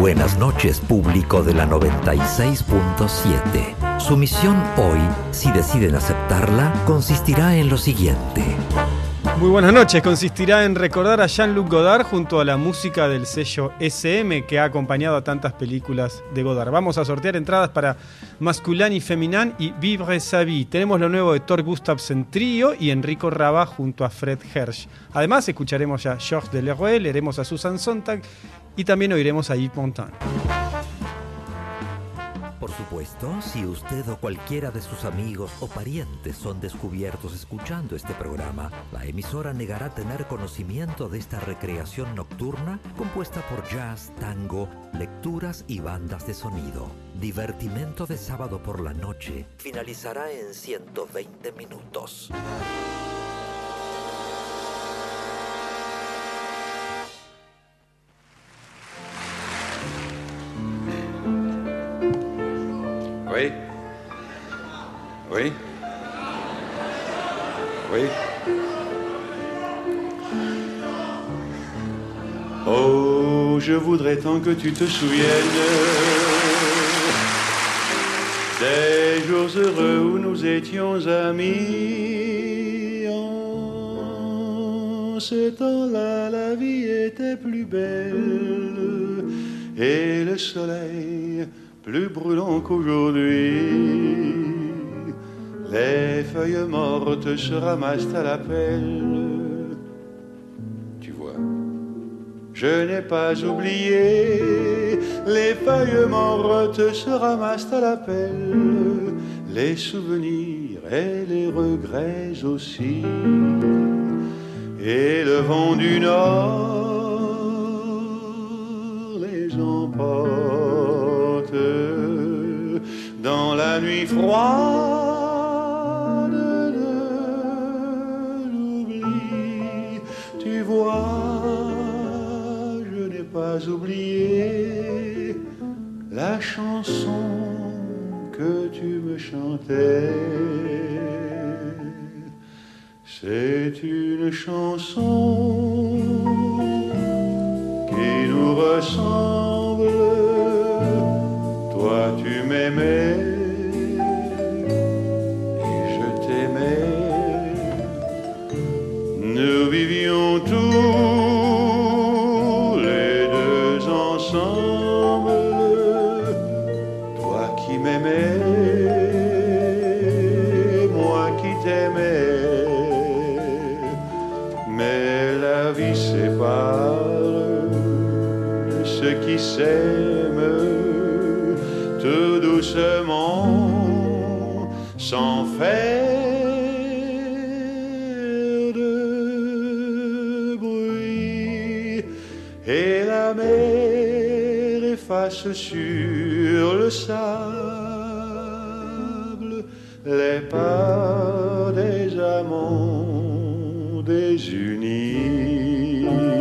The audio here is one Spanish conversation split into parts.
Buenas noches, público de la 96.7. Su misión hoy, si deciden aceptarla, consistirá en lo siguiente. Muy buenas noches. Consistirá en recordar a Jean-Luc Godard junto a la música del sello SM que ha acompañado a tantas películas de Godard. Vamos a sortear entradas para Masculin y Feminin y Vivre sa vie. Tenemos lo nuevo de Thor Gustafsson Trío y Enrico Raba junto a Fred Hersch. Además, escucharemos a Georges Delerue, leeremos a Susan Sontag y también oiremos a Yves Montand. Por supuesto, si usted o cualquiera de sus amigos o parientes son descubiertos escuchando este programa, la emisora negará tener conocimiento de esta recreación nocturna compuesta por jazz, tango, lecturas y bandas de sonido. Divertimento de sábado por la noche finalizará en 120 minutos. Oui. Oui. Oui. Oh, je voudrais tant que tu te souviennes des jours heureux où nous étions amis. En ce temps-là, la vie était plus belle et le soleil plus brûlant qu'aujourd'hui. Les feuilles mortes se ramassent à la pelle. Tu vois, je n'ai pas oublié. Les feuilles mortes se ramassent à la pelle. Les souvenirs et les regrets aussi. Et le vent du nord les emporte dans la nuit froide de l'oubli. Tu vois, je n'ai pas oublié la chanson que tu me chantais. C'est une chanson qui nous ressemble. Toi tu m'aimais et je t'aimais. Nous vivions tous les deux ensemble. Toi qui m'aimais, moi qui t'aimais. Mais la vie sépare ceux qui s'aiment tout doucement, sans faire de bruit. Et la mer efface sur le sable les pas des amants désunis.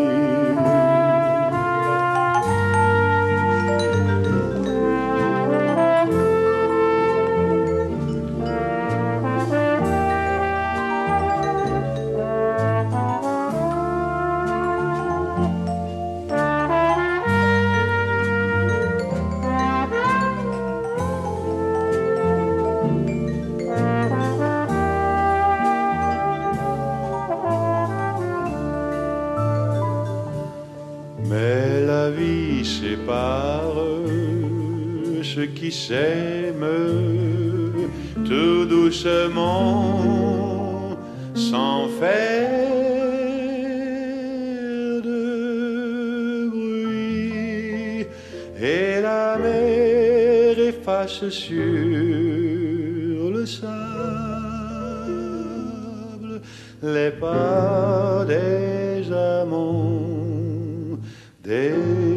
Ceux qui s'aiment tout doucement, sans faire de bruit. Et la mer efface sur le sable les pas des amants désunis.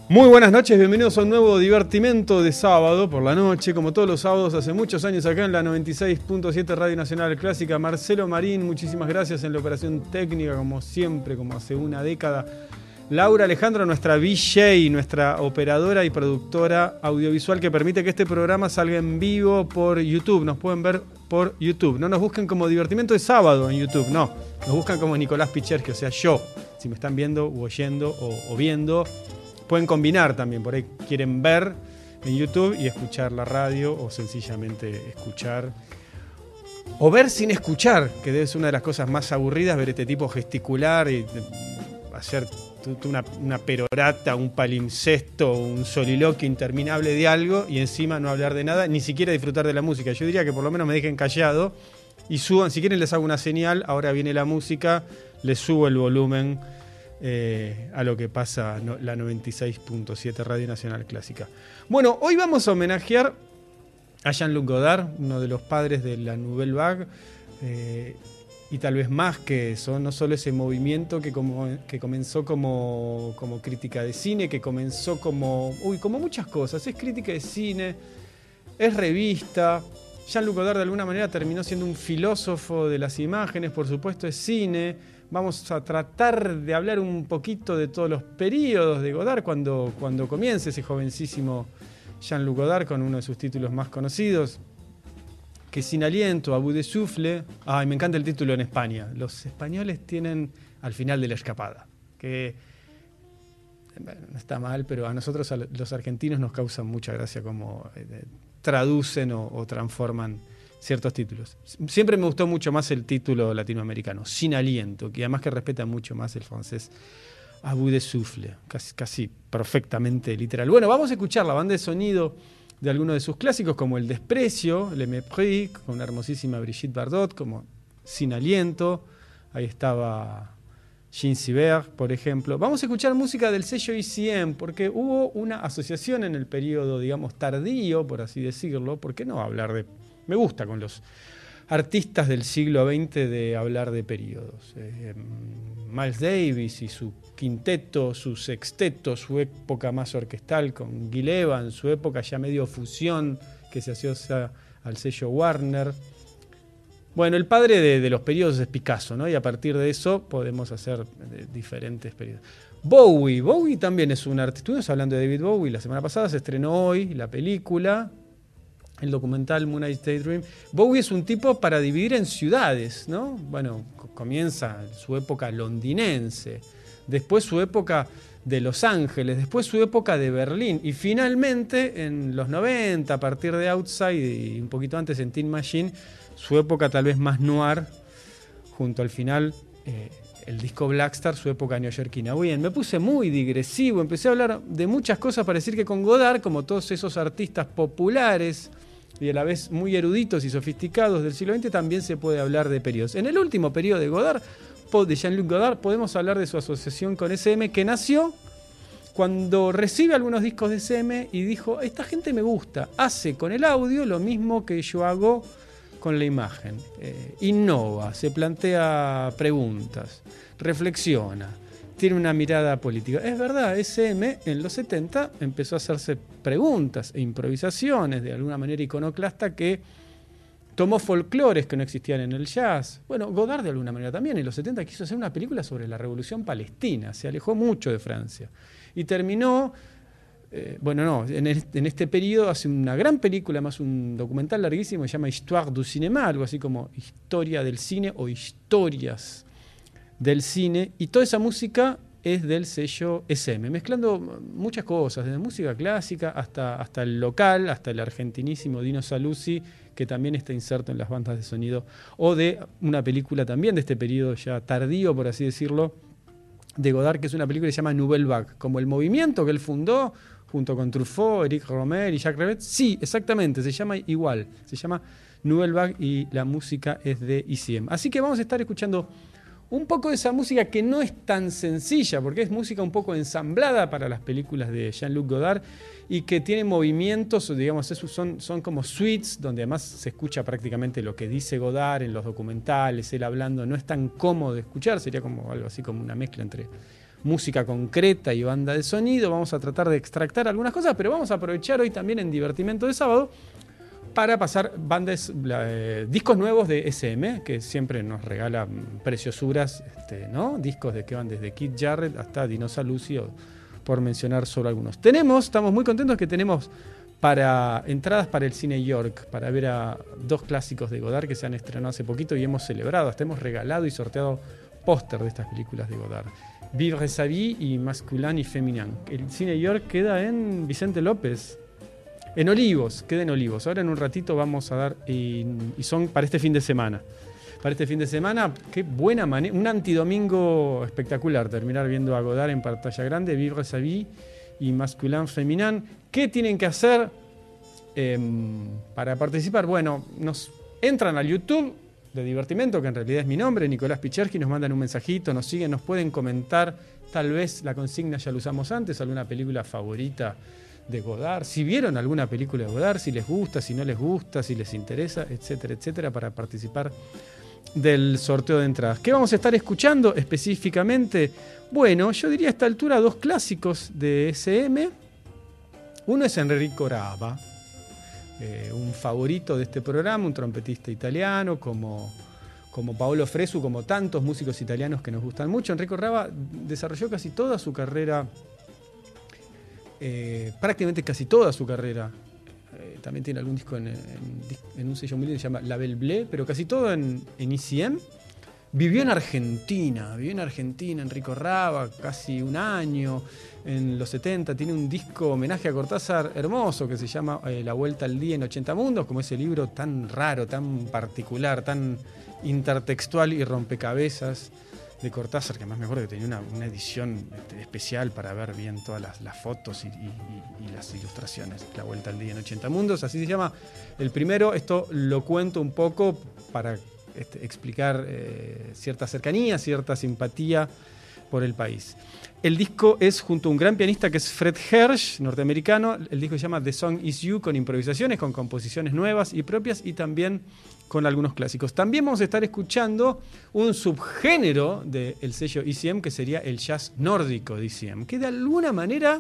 Muy buenas noches, bienvenidos a un nuevo divertimento de sábado por la noche, como todos los sábados hace muchos años acá en la 96.7 Radio Nacional Clásica. Marcelo Marín, muchísimas gracias en la operación técnica, como siempre, como hace una década. Laura Alejandro, nuestra VJ, nuestra operadora y productora audiovisual que permite que este programa salga en vivo por YouTube. Nos pueden ver por YouTube. No nos busquen como divertimento de sábado en YouTube, no. Nos buscan como Nicolás Pichersky, o sea, yo. Si me están viendo o oyendo o viendo, pueden combinar también. Por ahí quieren ver en YouTube y escuchar la radio o sencillamente escuchar. O ver sin escuchar, que es una de las cosas más aburridas, ver este tipo gesticular y hacer una perorata, un palimpsesto, un soliloquio interminable de algo y encima no hablar de nada, ni siquiera disfrutar de la música. Yo diría que por lo menos me dejen callado y suban, si quieren les hago una señal, ahora viene la música, les subo el volumen a lo que pasa la 96.7 Radio Nacional Clásica. Bueno, hoy vamos a homenajear a Jean-Luc Godard, uno de los padres de la Nouvelle Vague, y tal vez más que eso, no solo ese movimiento que comenzó como crítica de cine, que comenzó como muchas cosas. Es crítica de cine, es revista. Jean-Luc Godard de alguna manera terminó siendo un filósofo de las imágenes, por supuesto es cine. Vamos a tratar de hablar un poquito de todos los periodos de Godard cuando comience ese jovencísimo Jean-Luc Godard con uno de sus títulos más conocidos, que Sin aliento, A bout de souffle. Ay, me encanta el título en España. Los españoles tienen Al final de la escapada, que no está mal, pero a nosotros, a los argentinos, nos causa mucha gracia cómo traducen o transforman ciertos títulos. Siempre me gustó mucho más el título latinoamericano, Sin aliento, que además que respeta mucho más el francés, A bout de souffle, casi perfectamente literal. Bueno, vamos a escuchar la banda de sonido de algunos de sus clásicos, como El desprecio, Le mépris, con una hermosísima Brigitte Bardot, como Sin aliento. Ahí estaba Jean Sibert, por ejemplo. Vamos a escuchar música del sello ECM, porque hubo una asociación en el periodo, digamos, tardío, por así decirlo. ¿Por qué no hablar de...? Me gusta con los artistas del siglo XX de hablar de periodos. Miles Davis y su quinteto, su sexteto, su época más orquestal con Gil Evans, su época ya medio fusión que se asocia al sello Warner. Bueno, el padre de los periodos es Picasso, ¿no? Y a partir de eso podemos hacer diferentes periodos. Bowie también es un artista. Estuvimos hablando de David Bowie la semana pasada, se estrenó hoy la película, el documental Moonlight Daydream. Bowie es un tipo para dividir en ciudades, ¿no? Bueno, comienza su época londinense, después su época de Los Ángeles, después su época de Berlín y finalmente en los 90, a partir de Outside y un poquito antes en Teen Machine, su época tal vez más noir, junto al final el disco Blackstar, su época neoyorquina. Bien, me puse muy digresivo, empecé a hablar de muchas cosas para decir que con Godard, como todos esos artistas populares y a la vez muy eruditos y sofisticados del siglo XX, también se puede hablar de periodos. En el último periodo de Godard, de Jean-Luc Godard, podemos hablar de su asociación con SM, que nació cuando recibe algunos discos de SM y dijo, esta gente me gusta, hace con el audio lo mismo que yo hago con la imagen, innova, se plantea preguntas, reflexiona, tiene una mirada política. Es verdad, SM en los 70 empezó a hacerse preguntas e improvisaciones de alguna manera iconoclasta que tomó folclores que no existían en el jazz. Bueno, Godard de alguna manera también en los 70 quiso hacer una película sobre la Revolución Palestina, se alejó mucho de Francia y terminó... en este periodo hace una gran película, más un documental larguísimo, se llama Histoire du cinéma, algo así como Historia del cine o Historias del cine, y toda esa música es del sello SM, mezclando muchas cosas, desde música clásica hasta el local, hasta el argentinísimo Dino Saluzzi, que también está inserto en las bandas de sonido, o de una película también de este periodo ya tardío, por así decirlo, de Godard, que es una película que se llama Nouvelle Vague, como el movimiento que él fundó junto con Truffaut, Éric Romer y Jacques Rivette. Sí, exactamente, se llama igual, se llama Nouvelle Vague y la música es de ECM. Así que vamos a estar escuchando un poco de esa música que no es tan sencilla, porque es música un poco ensamblada para las películas de Jean-Luc Godard y que tiene movimientos, digamos, son como suites, donde además se escucha prácticamente lo que dice Godard en los documentales, él hablando, no es tan cómodo de escuchar, sería como algo así como una mezcla entre música concreta y banda de sonido. Vamos a tratar de extractar algunas cosas, pero vamos a aprovechar hoy también en Divertimento de Sábado para pasar discos nuevos de SM, que siempre nos regala preciosuras, ¿no? Discos que van desde Keith Jarrett hasta Dinosa Lucio, por mencionar solo algunos. Estamos muy contentos que tenemos entradas para el Cine York, para ver a 2 clásicos de Godard que se han estrenado hace poquito y hemos celebrado, hasta hemos regalado y sorteado póster de estas películas de Godard. Vivre sa vie y Masculin y Féminin. El Cine York queda en Vicente López. En Olivos, queda en Olivos. Ahora en un ratito vamos a dar, y son para este fin de semana. Para este fin de semana, qué buena manera, un antidomingo espectacular, terminar viendo a Godard en pantalla grande, Vivre sa vie y Masculin Féminin. ¿Qué tienen que hacer para participar? Bueno, nos entran al YouTube de Divertimento, que en realidad es mi nombre, Nicolás Picherski, nos mandan un mensajito, nos siguen, nos pueden comentar, tal vez la consigna ya la usamos antes, alguna película favorita de Godard, si vieron alguna película de Godard, si les gusta, si no les gusta, si les interesa, etcétera, etcétera, para participar del sorteo de entradas. ¿Qué vamos a estar escuchando específicamente? Bueno, yo diría a esta altura 2 clásicos de SM. Uno es Enrico Rava, un favorito de este programa, un trompetista italiano como Paolo Fresu, como tantos músicos italianos que nos gustan mucho. Enrico Rava desarrolló casi toda su carrera, prácticamente casi toda su carrera. También tiene algún disco en un sello muy lindo que se llama Label Bleu, pero casi todo en ECM. Vivió en Argentina, Enrico Rava, casi un año, en los 70. Tiene un disco homenaje a Cortázar hermoso que se llama La Vuelta al Día en 80 Mundos, como ese libro tan raro, tan particular, tan intertextual y rompecabezas de Cortázar, que además me acuerdo que tenía una edición especial para ver bien todas las fotos y las ilustraciones. La Vuelta al Día en 80 Mundos, así se llama el primero. Esto lo cuento un poco para explicar cierta cercanía, cierta simpatía por el país. El disco es junto a un gran pianista que es Fred Hersch, norteamericano. El disco se llama The Song Is You, con improvisaciones, con composiciones nuevas y propias y también con algunos clásicos. También vamos a estar escuchando un subgénero del sello ECM que sería el jazz nórdico de ECM, que de alguna manera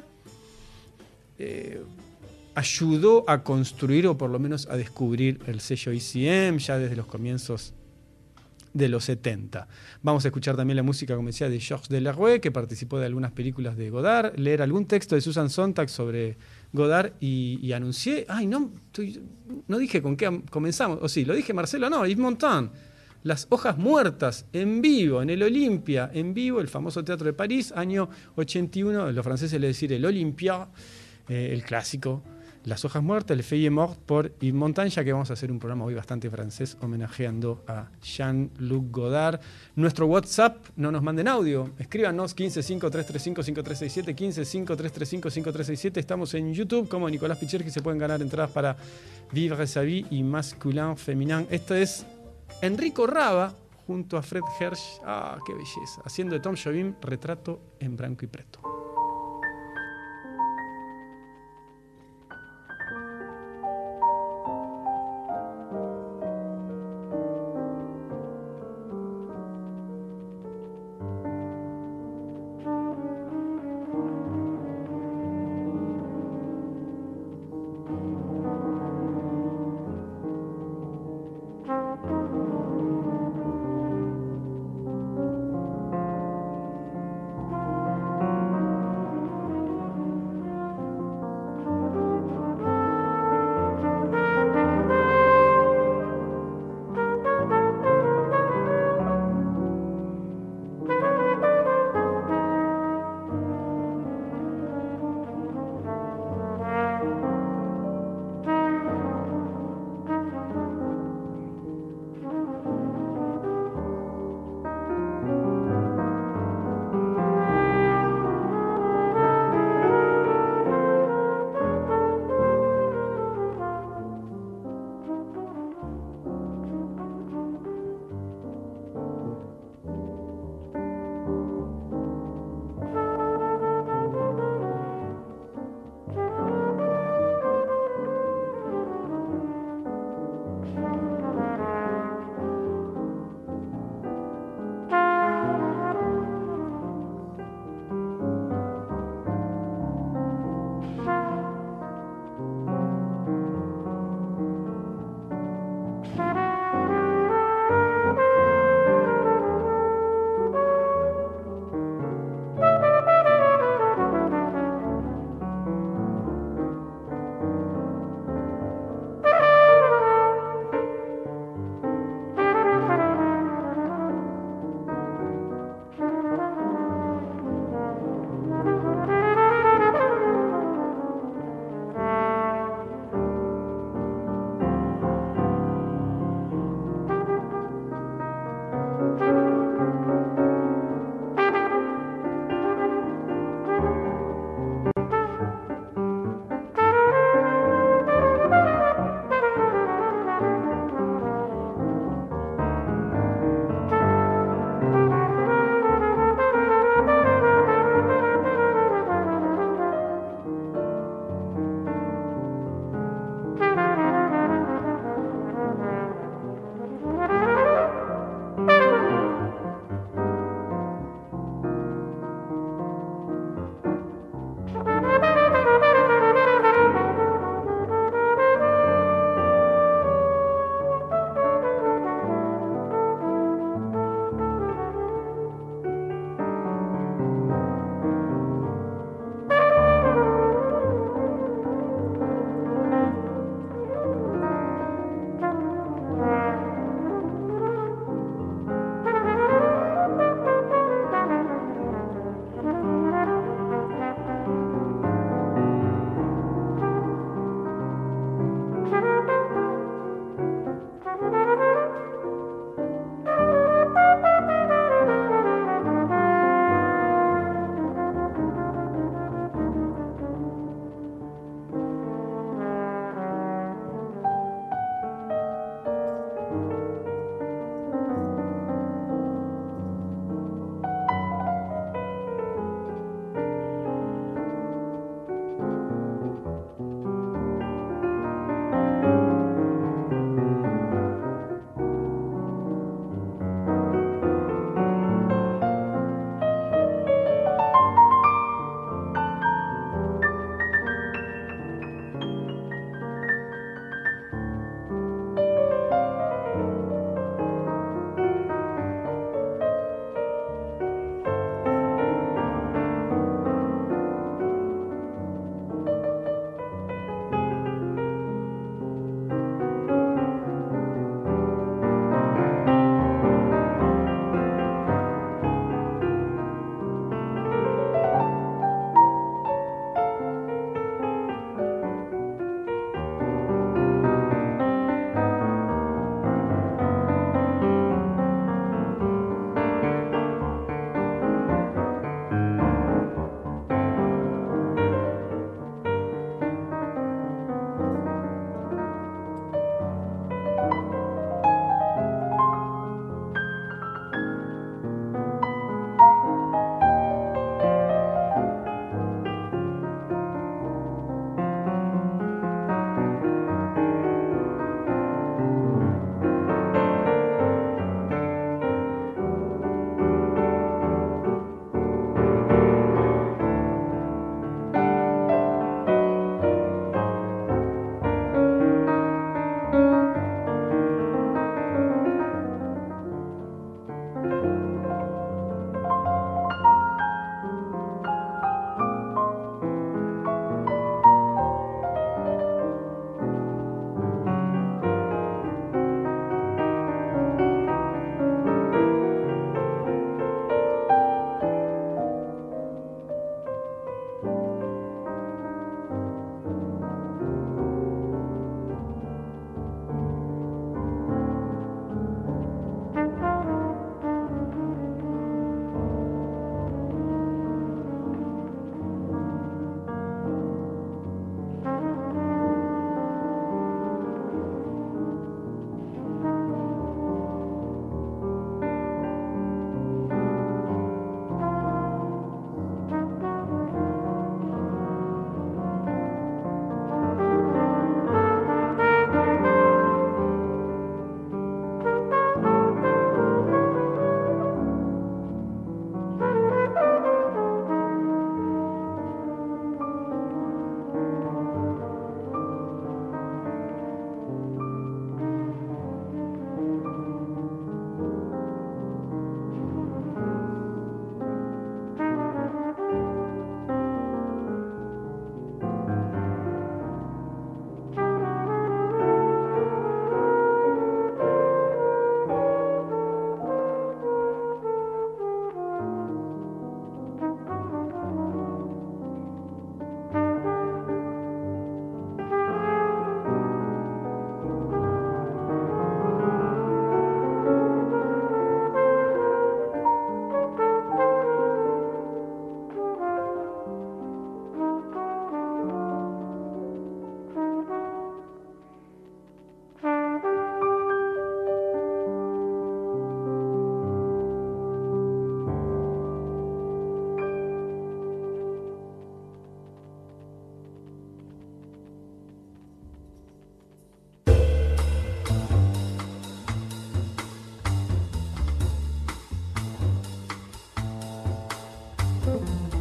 ayudó a construir o por lo menos a descubrir el sello ECM ya desde los comienzos de los 70. Vamos a escuchar también la música, como decía, de Georges Delerue, que participó de algunas películas de Godard, leer algún texto de Susan Sontag sobre Godard y anuncié, no dije con qué comenzamos, o sí, lo dije Marcelo, no, Yves Montand, Las Hojas Muertas, en vivo, en el Olympia, en vivo, el famoso Teatro de París, año 81, los franceses le decían el Olympia, el clásico, Las Hojas Muertas, Le Feuille Mort por Yves Montand, ya que vamos a hacer un programa hoy bastante francés homenajeando a Jean-Luc Godard. Nuestro WhatsApp, no nos manden audio, escríbanos 1553355367, 1553355367. Estamos en YouTube como Nicolás Picherski, se pueden ganar entradas para Vivre sa vie y Masculin Féminin. Esto es Enrico Rava junto a Fred Hersch, qué belleza, haciendo de Tom Jobim Retrato en blanco y preto.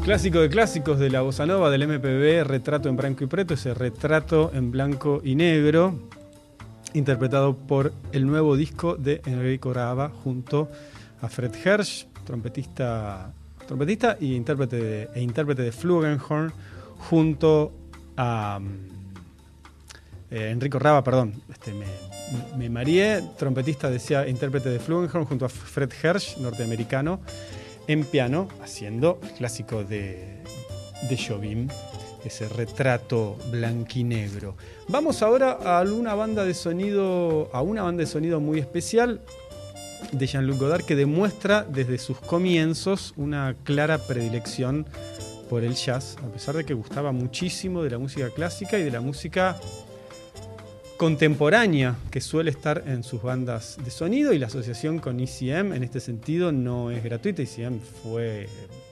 Clásico de clásicos de la bossa nova, del MPB, Retrato en blanco y preto, ese retrato en blanco y negro, interpretado por el nuevo disco de Enrico Rava junto a Fred Hersch, trompetista y intérprete de Flugelhorn, junto a Enrico Rava, perdón, me mareé, trompetista, decía, intérprete de Flugelhorn, junto a Fred Hersch, norteamericano, en piano, haciendo el clásico de Jobim, ese retrato blanquinegro. Vamos ahora a una banda de sonido muy especial de Jean-Luc Godard, que demuestra desde sus comienzos una clara predilección por el jazz, a pesar de que gustaba muchísimo de la música clásica y de la música contemporánea que suele estar en sus bandas de sonido, y la asociación con ECM en este sentido no es gratuita. ECM fue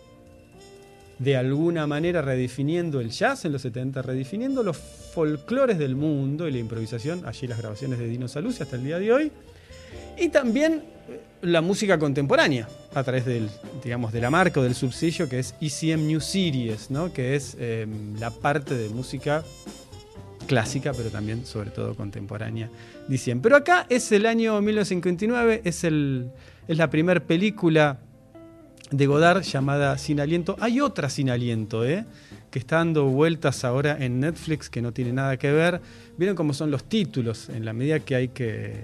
de alguna manera redefiniendo el jazz en los 70, redefiniendo los folclores del mundo y la improvisación, allí las grabaciones de Dino Saluzzi hasta el día de hoy, y también la música contemporánea a través de la marca o del subsello que es ECM New Series, ¿no? Que es la parte de música clásica, pero también sobre todo contemporánea, dicen. Pero acá es el año 1959, es la primera película de Godard llamada Sin Aliento. Hay otra Sin Aliento, que está dando vueltas ahora en Netflix, que no tiene nada que ver. ¿Vieron cómo son los títulos? En la medida que hay que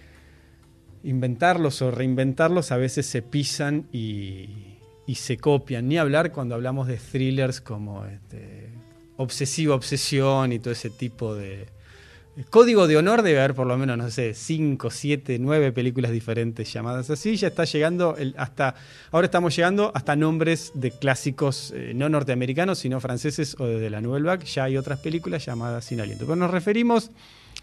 inventarlos o reinventarlos, a veces se pisan y se copian. Ni hablar cuando hablamos de thrillers como Obsesiva Obsesión y todo ese tipo de... Código de Honor debe haber por lo menos, no sé, 5, 7, 9 películas diferentes llamadas así. Ya está llegando, ahora estamos llegando hasta nombres de clásicos no norteamericanos, sino franceses o de la Nouvelle Vague. Ya hay otras películas llamadas Sin Aliento. Pero nos referimos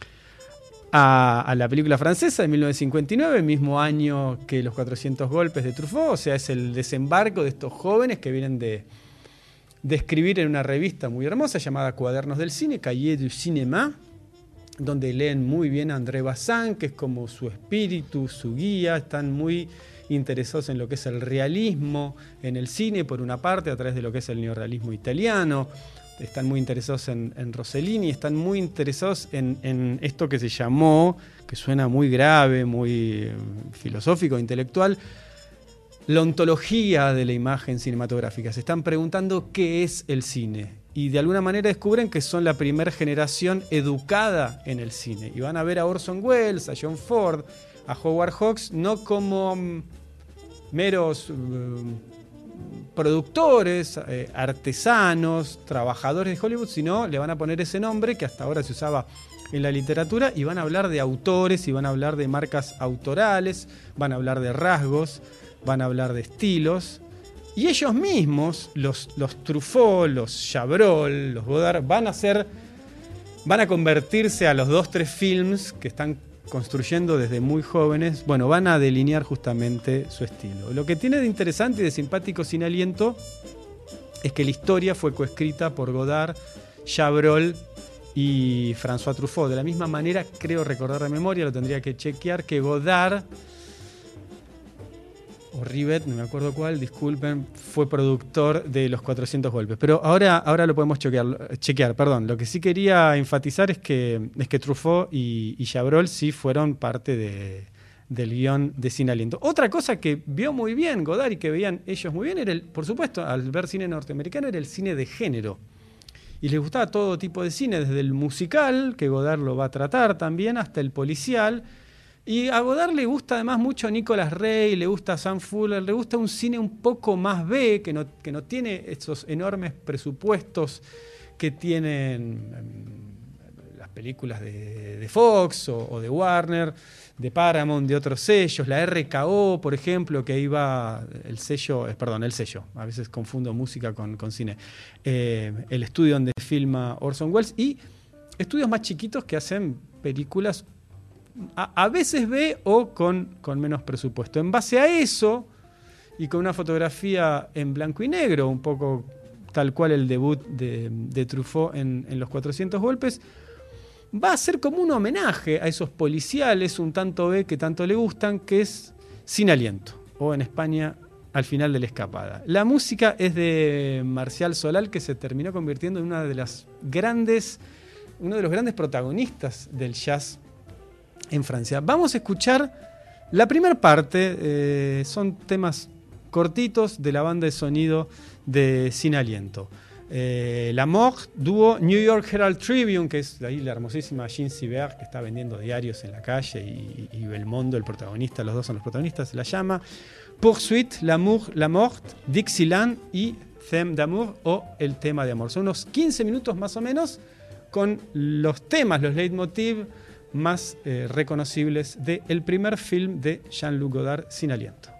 a la película francesa de 1959, mismo año que Los 400 golpes de Truffaut. O sea, es el desembarco de estos jóvenes que vienen de escribir en una revista muy hermosa llamada Cuadernos del Cine, Cahiers du Cinéma, donde leen muy bien a André Bazin, que es como su espíritu, su guía. Están muy interesados en lo que es el realismo en el cine, por una parte, a través de lo que es el neorrealismo italiano. Están muy interesados en Rossellini, están muy interesados en esto que se llamó, que suena muy grave, muy filosófico, intelectual, la ontología de la imagen cinematográfica. Se están preguntando qué es el cine. Y de alguna manera descubren que son la primera generación educada en el cine. Y van a ver a Orson Welles, a John Ford, a Howard Hawks, no como meros productores, artesanos, trabajadores de Hollywood, sino le van a poner ese nombre que hasta ahora se usaba en la literatura, y van a hablar de autores, y van a hablar de marcas autorales, van a hablar de rasgos, van a hablar de estilos, y ellos mismos, los Truffaut, los Chabrol, los Godard, van a convertirse a los 2-3 films que están construyendo desde muy jóvenes. Bueno, van a delinear justamente su estilo. Lo que tiene de interesante y de simpático Sin Aliento es que la historia fue coescrita por Godard, Chabrol y François Truffaut. De la misma manera, creo recordar de memoria, lo tendría que chequear, que Godard o Rivet, no me acuerdo cuál, disculpen, fue productor de Los 400 golpes. Pero ahora lo podemos chequear, perdón. Lo que sí quería enfatizar es que Truffaut y Chabrol sí fueron parte del guión de Sin Aliento. Otra cosa que vio muy bien Godard y que veían ellos muy bien era, por supuesto, al ver cine norteamericano, era el cine de género. Y les gustaba todo tipo de cine, desde el musical, que Godard lo va a tratar también, hasta el policial. Y a Godard le gusta además mucho Nicolas Ray, le gusta Sam Fuller, le gusta un cine un poco más B, que no tiene esos enormes presupuestos que tienen las películas de Fox o de Warner, de Paramount, de otros sellos, la RKO, por ejemplo, que iba el sello, a veces confundo música con cine, el estudio donde filma Orson Welles, y estudios más chiquitos que hacen películas a veces ve o con menos presupuesto. En base a eso, y con una fotografía en blanco y negro, un poco tal cual el debut de Truffaut en Los 400 golpes, va a ser como un homenaje a esos policiales un tanto B que tanto le gustan, que es Sin Aliento, o en España al final de la escapada. La música es de Marcial Solal, que se terminó convirtiendo en uno de los grandes protagonistas del jazz en Francia. Vamos a escuchar la primera parte, son temas cortitos de la banda de sonido de Sin Aliento. La Mort, dúo New York Herald Tribune, que es de ahí la hermosísima Jean Sibert, que está vendiendo diarios en la calle, y Belmondo, el protagonista, los dos son los protagonistas, la llama. Poursuite, L'amour, la Mort, Dixieland y Thème d'amour, o el tema de amor. Son unos 15 minutos más o menos con los temas, los leitmotiv más reconocibles del primer film de Jean-Luc Godard, Sin Aliento.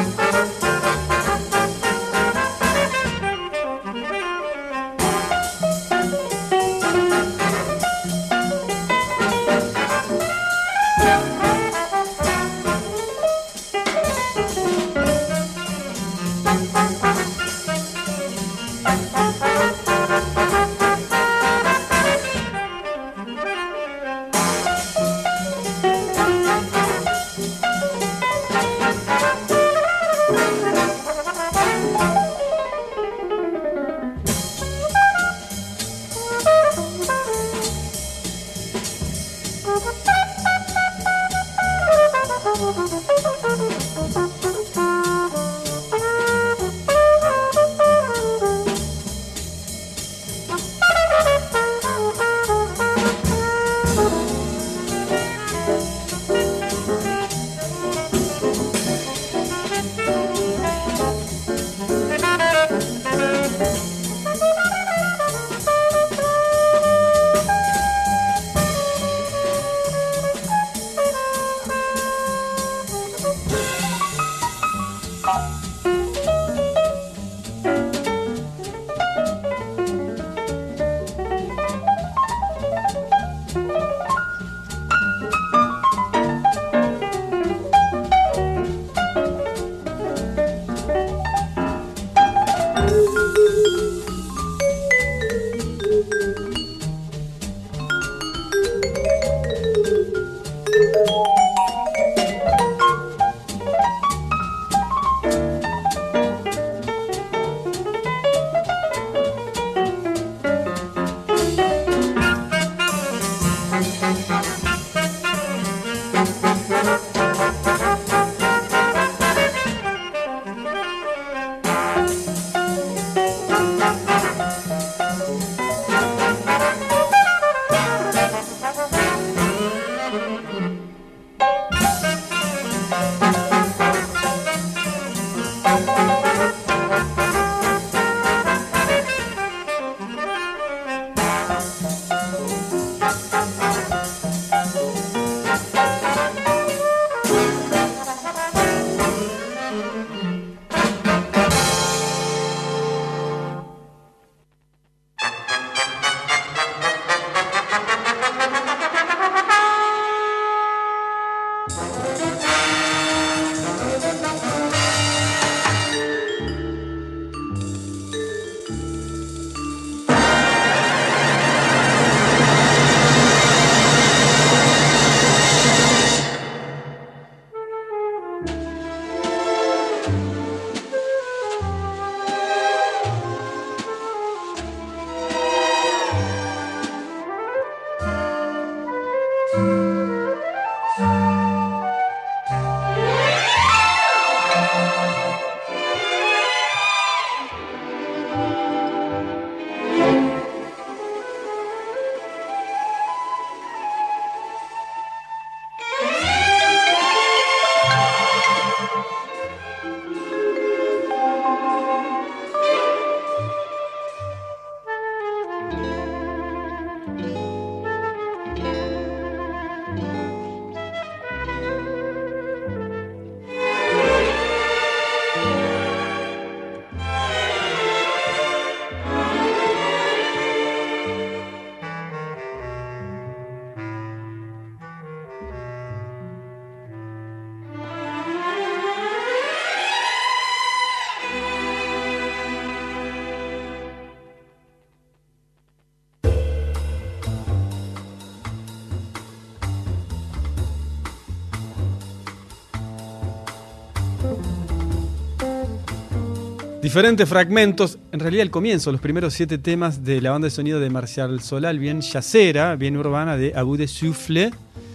Diferentes fragmentos, en realidad el comienzo, los primeros 7 temas de la banda de sonido de Marcial Solal, bien jazzera, bien urbana, de À Bout de Souffle,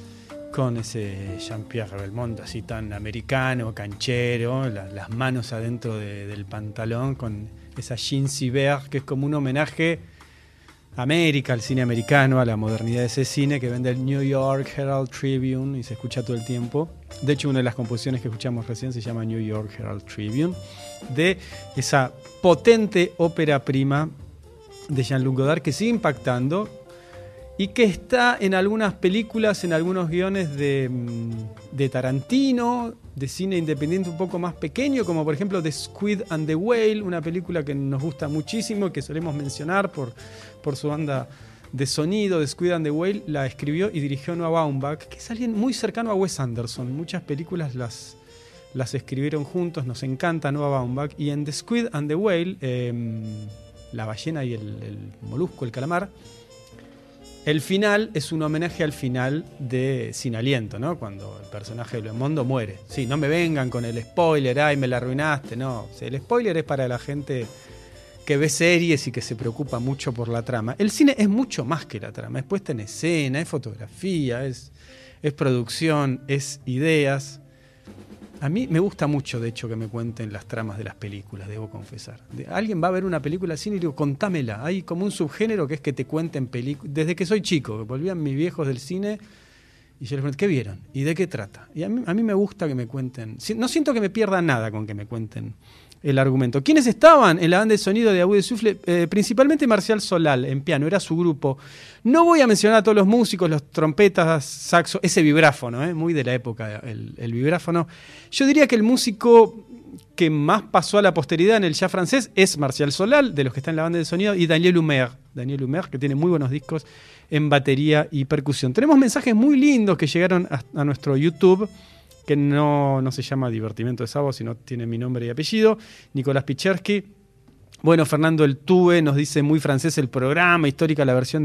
con ese Jean-Pierre Belmondo así tan americano, canchero, las manos adentro del pantalón, con esa jeans hiver, que es como un homenaje a América, al cine americano, a la modernidad de ese cine que vende el New York Herald Tribune y se escucha todo el tiempo. De hecho, una de las composiciones que escuchamos recién se llama New York Herald Tribune, de esa potente ópera prima de Jean-Luc Godard que sigue impactando y que está en algunas películas, en algunos guiones de Tarantino, de cine independiente un poco más pequeño, como por ejemplo The Squid and the Whale, una película que nos gusta muchísimo y que solemos mencionar por su banda de sonido. The Squid and the Whale la escribió y dirigió Noah Baumbach, que es alguien muy cercano a Wes Anderson. Muchas películas las escribieron juntos, nos encanta Noah Baumbach. Y en The Squid and the Whale, la ballena y el molusco, el calamar, el final es un homenaje al final de Sin Aliento, ¿no? Cuando el personaje de Belmondo muere. Sí, no me vengan con el spoiler, ay, me la arruinaste. No, el spoiler es para la gente que ve series y que se preocupa mucho por la trama. El cine es mucho más que la trama, es puesta en escena, es fotografía, es producción, es ideas. A mí me gusta mucho, de hecho, que me cuenten las tramas de las películas, debo confesar. Alguien va a ver una película al cine y digo, contámela. Hay como un subgénero que es que te cuenten películas. Desde que soy chico, que volvían mis viejos del cine y yo les pregunto, ¿qué vieron? ¿Y de qué trata? Y a mí me gusta que me cuenten. No siento que me pierda nada con que me cuenten el argumento. ¿Quiénes estaban en la banda de sonido de Abu de Souffle? Principalmente Marcial Solal, en piano, era su grupo. No voy a mencionar a todos los músicos, los trompetas, saxo, ese vibráfono, muy de la época, el vibráfono. Yo diría que el músico que más pasó a la posteridad en el jazz francés es Marcial Solal, de los que están en la banda de sonido, y Daniel Humer, que tiene muy buenos discos en batería y percusión. Tenemos mensajes muy lindos que llegaron a nuestro YouTube, que no se llama Divertimento de Sábado, sino tiene mi nombre y apellido, Nicolás Pichersky. Bueno, Fernando El Tube nos dice muy francés el programa, histórica la versión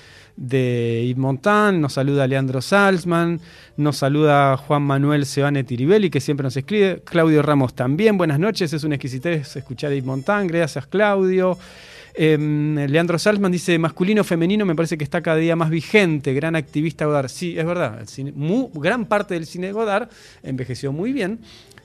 de Yves Montand, nos saluda Leandro Salzman, nos saluda Juan Manuel Sebane Tiribelli, que siempre nos escribe, Claudio Ramos también, buenas noches, es una exquisitez escuchar a Yves Montand, gracias Claudio. Leandro Salzman dice, masculino, femenino, me parece que está cada día más vigente, gran activista Godard. Sí, es verdad, el cine, gran parte del cine de Godard envejeció muy bien,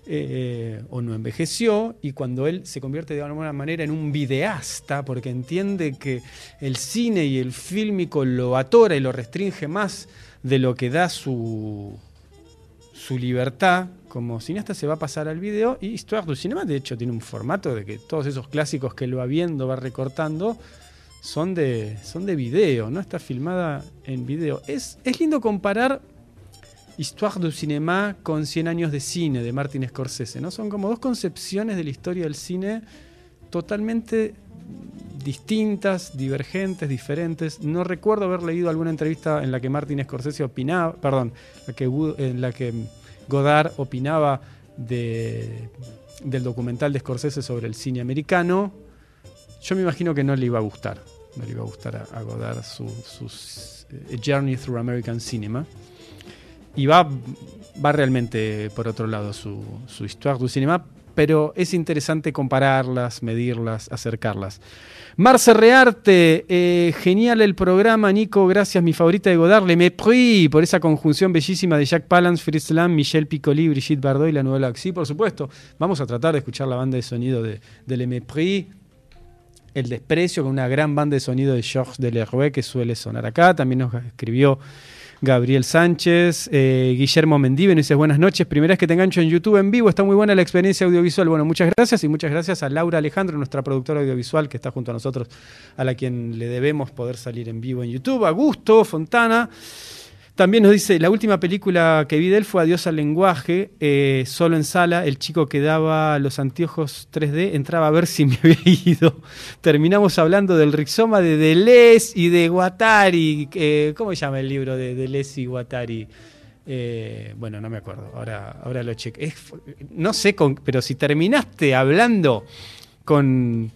o no envejeció, y cuando él se convierte de alguna manera en un videasta, porque entiende que el cine y el fílmico lo atora y lo restringe más de lo que da su libertad, como cineasta se va a pasar al video, y Histoire du Cinéma de hecho tiene un formato de que todos esos clásicos que él va viendo, va recortando, son de video, ¿no? Está filmada en video. Es lindo comparar Histoire du Cinéma con 100 años de cine de Martin Scorsese, ¿no? Son como dos concepciones de la historia del cine totalmente distintas, divergentes, diferentes. No recuerdo haber leído alguna entrevista en la que Martin Scorsese opinaba, en la que Godard opinaba del documental de Scorsese sobre el cine americano. Yo me imagino que no le iba a gustar a Godard sus Journey Through American Cinema. Y va realmente por otro lado su Histoire du Cinéma, pero es interesante compararlas, medirlas, acercarlas. Marce Rearte, genial el programa, Nico, gracias, mi favorita de Godard, Le Mépris, por esa conjunción bellísima de Jacques Palance, Fritz Lang, Michel Piccoli, Brigitte Bardot y la Nouvelle Vague. Sí, por supuesto, vamos a tratar de escuchar la banda de sonido de Le Mépris, El Desprecio, con una gran banda de sonido de Georges Delerue que suele sonar acá. También nos escribió Gabriel Sánchez, Guillermo Mendive nos dice buenas noches, primera vez que te engancho en YouTube en vivo, está muy buena la experiencia audiovisual. Bueno, muchas gracias, y muchas gracias a Laura Alejandro, nuestra productora audiovisual que está junto a nosotros, a la quien le debemos poder salir en vivo en YouTube. Augusto Fontana también nos dice, la última película que vi de él fue Adiós al lenguaje, solo en sala, el chico que daba los anteojos 3D entraba a ver si me había ido. Terminamos hablando del rizoma de Deleuze y de Guattari. ¿Cómo se llama el libro de Deleuze y Guattari? Bueno, no me acuerdo, ahora lo chequé. No sé, pero si terminaste hablando con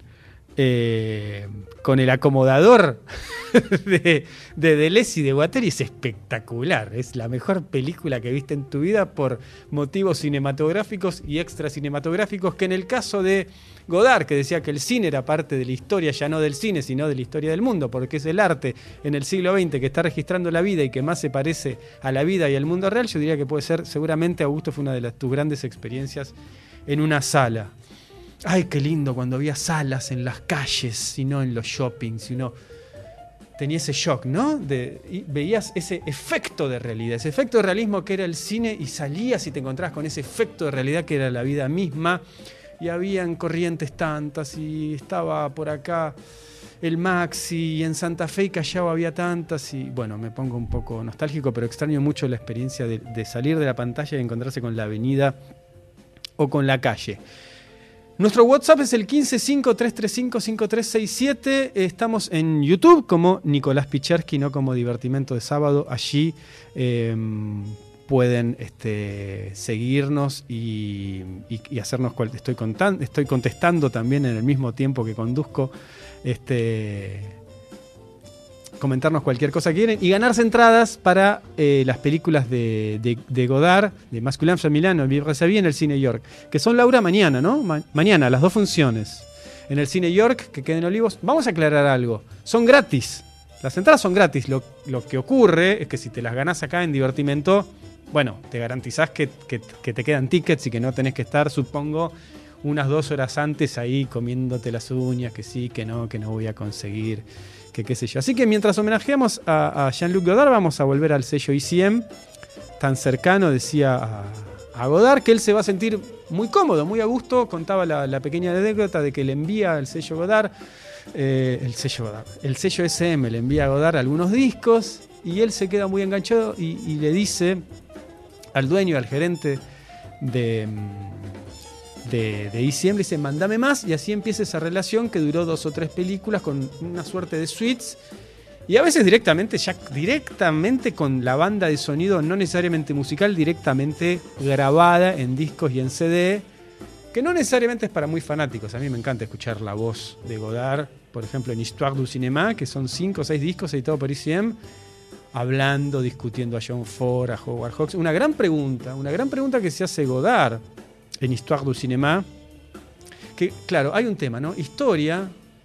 el acomodador de Deleuze y de Guattari, es espectacular. Es la mejor película que viste en tu vida por motivos cinematográficos y extra cinematográficos, que en el caso de Godard, que decía que el cine era parte de la historia, ya no del cine, sino de la historia del mundo, porque es el arte en el siglo XX que está registrando la vida y que más se parece a la vida y al mundo real. Yo diría que puede ser, seguramente, Augusto, fue una de tus grandes experiencias en una sala. Ay, qué lindo cuando había salas en las calles y no en los shoppings, y uno tenía ese shock, ¿no? Y veías ese efecto de realidad, ese efecto de realismo que era el cine, y salías y te encontrabas con ese efecto de realidad que era la vida misma, y habían corrientes tantas, y estaba por acá el Maxi, y en Santa Fe y Callao había tantas, y bueno, me pongo un poco nostálgico, pero extraño mucho la experiencia de salir de la pantalla y encontrarse con la avenida o con la calle. Nuestro WhatsApp es el 155-335-5367. Estamos en YouTube como Nicolás Pichersky, no como Divertimento de Sábado. Allí pueden seguirnos y hacernos estoy contestando también en el mismo tiempo que conduzco. Comentarnos cualquier cosa que quieren y ganarse entradas para las películas de Godard, de Masculin Féminin, en el Cine York, que son, Laura, mañana, ¿no? Mañana, las 2 funciones. En el Cine York, que queda en Olivos. Vamos a aclarar algo. Son gratis. Las entradas son gratis. Lo que ocurre es que si te las ganás acá en Divertimento, bueno, te garantizás que te quedan tickets y que no tenés que estar, supongo, unas 2 horas antes ahí comiéndote las uñas, que sí, que no voy a conseguir, que qué sé yo. Así que mientras homenajeamos a Jean-Luc Godard, vamos a volver al sello ECM, tan cercano, decía a Godard, que él se va a sentir muy cómodo, muy a gusto. Contaba la pequeña anécdota de que le envía al sello Godard, el sello SM le envía a Godard algunos discos, y él se queda muy enganchado y le dice al dueño, al gerente de ECM, dice, mándame más, y así empieza esa relación que duró 2 o 3 películas con una suerte de suites, y a veces directamente con la banda de sonido, no necesariamente musical, directamente grabada en discos y en CD, que no necesariamente es para muy fanáticos. A mí me encanta escuchar la voz de Godard, por ejemplo en Histoire du Cinéma, que son 5 o 6 discos editados por ECM, hablando, discutiendo a John Ford, a Howard Hawks. Una gran pregunta que se hace Godard en Histoire du Cinéma, que claro, hay un tema, ¿no? Historia,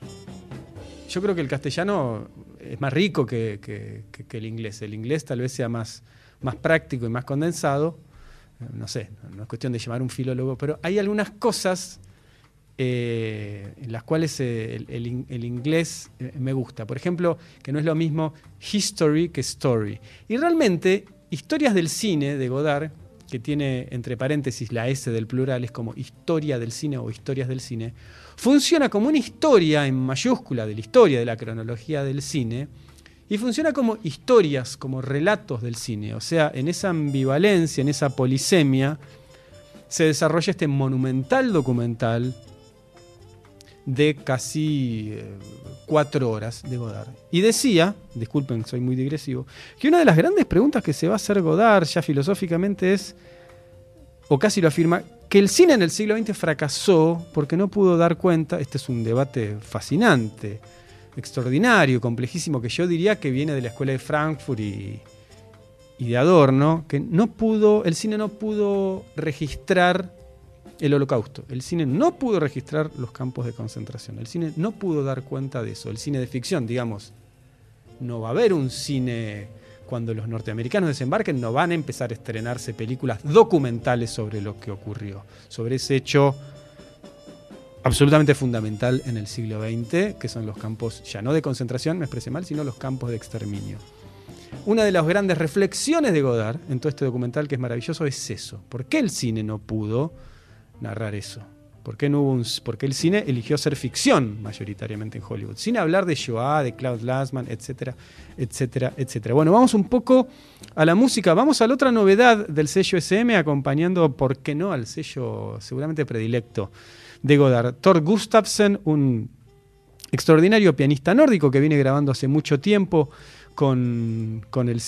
yo creo que el castellano es más rico que el inglés. El inglés tal vez sea más práctico y más condensado. No sé, no es cuestión de llamar un filólogo, pero hay algunas cosas en las cuales el inglés me gusta. Por ejemplo, que no es lo mismo history que story. Y realmente, historias del cine de Godard, que tiene entre paréntesis la S del plural, es como historia del cine o historias del cine, funciona como una historia en mayúscula de la historia de la cronología del cine, y funciona como historias, como relatos del cine. O sea, en esa ambivalencia, en esa polisemia, se desarrolla este monumental documental de casi 4 horas de Godard. Y decía, disculpen, soy muy digresivo, que una de las grandes preguntas que se va a hacer Godard ya filosóficamente es, o casi lo afirma, que el cine en el siglo XX fracasó porque no pudo dar cuenta. Este es un debate fascinante, extraordinario, complejísimo, que yo diría que viene de la escuela de Frankfurt y de Adorno, que el cine no pudo registrar el Holocausto. El cine no pudo registrar los campos de concentración. El cine no pudo dar cuenta de eso. El cine de ficción, digamos, no va a haber un cine. Cuando los norteamericanos desembarquen, no van a empezar a estrenarse películas documentales sobre lo que ocurrió, sobre ese hecho absolutamente fundamental en el siglo XX, que son los campos, ya no de concentración, me expresé mal, sino los campos de exterminio. Una de las grandes reflexiones de Godard en todo este documental, que es maravilloso, es eso. ¿Por qué el cine no pudo narrar eso? ¿Por qué el cine eligió ser ficción mayoritariamente en Hollywood? Sin hablar de Shoah, de Claude Lanzmann, etcétera, etcétera, etcétera. Bueno, vamos un poco a la música. Vamos a la otra novedad del sello SM, acompañando, ¿por qué no?, al sello seguramente predilecto de Godard. Thor Gustafsson, un extraordinario pianista nórdico que viene grabando hace mucho tiempo con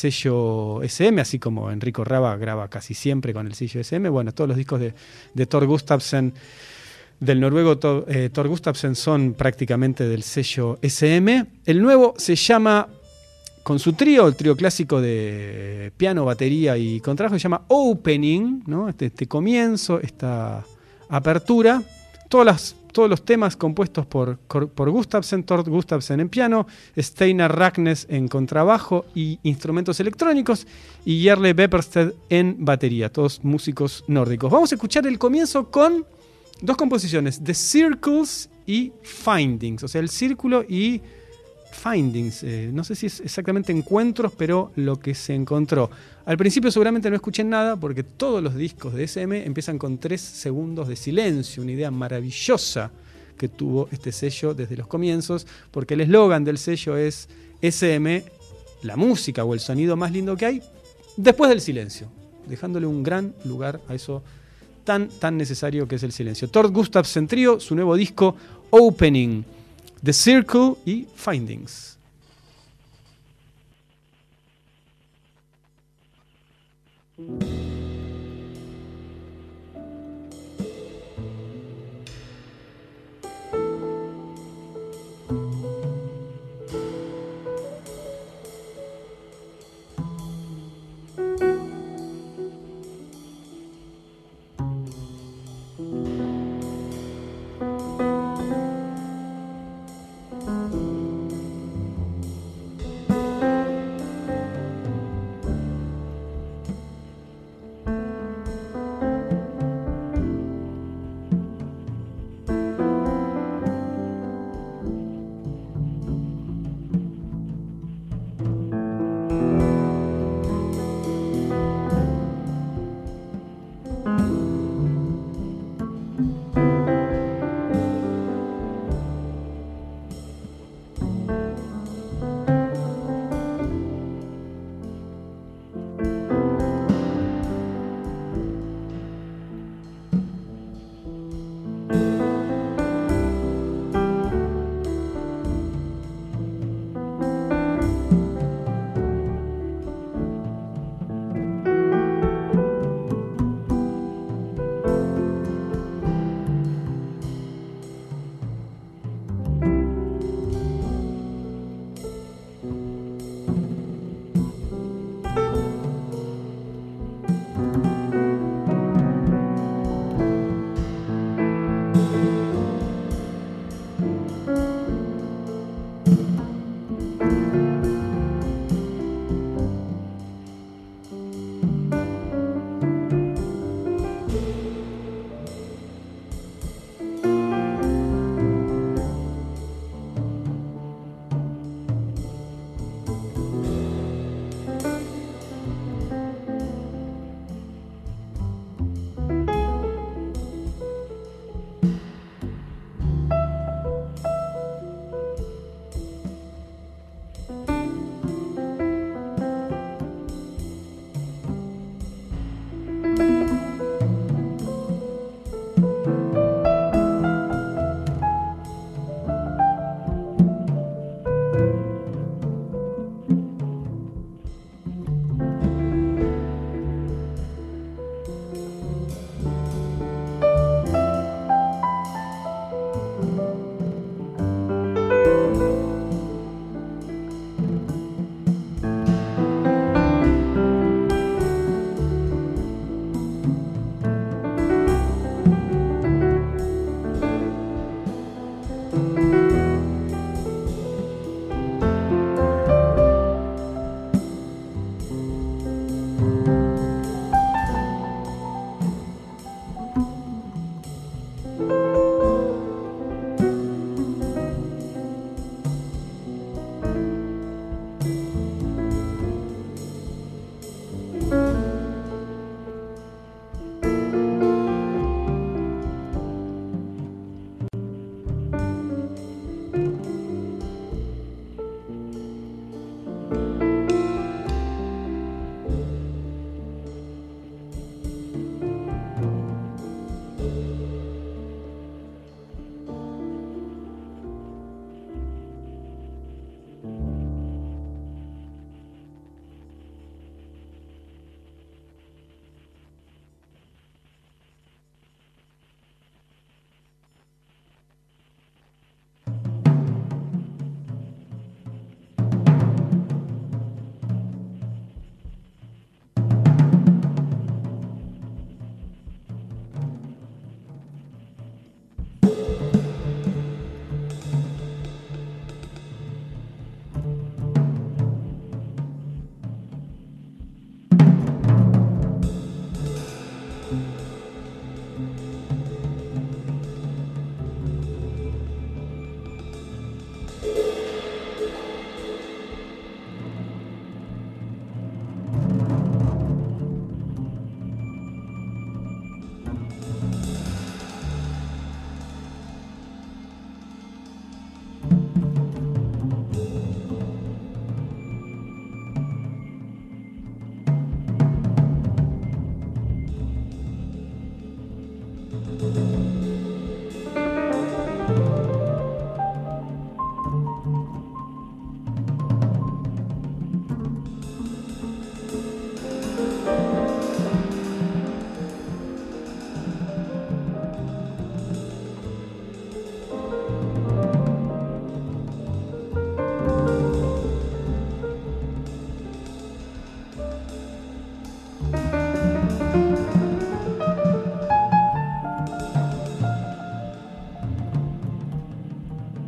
el sello SM, así como Enrico Rava graba casi siempre con el sello SM. Bueno, todos los discos de Thor Gustafsson, del noruego Thor Gustafsson, son prácticamente del sello SM. El nuevo se llama, con su trío, el trío clásico de piano, batería y contrabajo, se llama Opening, ¿no? Este comienzo, esta apertura. Todos los temas compuestos por Gustafsson, Thor Gustafsson en piano, Steinar Raknes en contrabajo y instrumentos electrónicos, y Jarle Weppersted en batería, todos músicos nórdicos. Vamos a escuchar el comienzo con 2 composiciones, The Circles y Findings, o sea, el círculo y Findings. No sé si es exactamente encuentros, pero lo que se encontró. Al principio seguramente no escuchen nada, porque todos los discos de SM empiezan con 3 segundos de silencio, una idea maravillosa que tuvo este sello desde los comienzos, porque el eslogan del sello es SM, la música o el sonido más lindo que hay, después del silencio, dejándole un gran lugar a eso tan necesario que es el silencio. Tord Gustafsson Trio, su nuevo disco Opening, The Circle y Findings.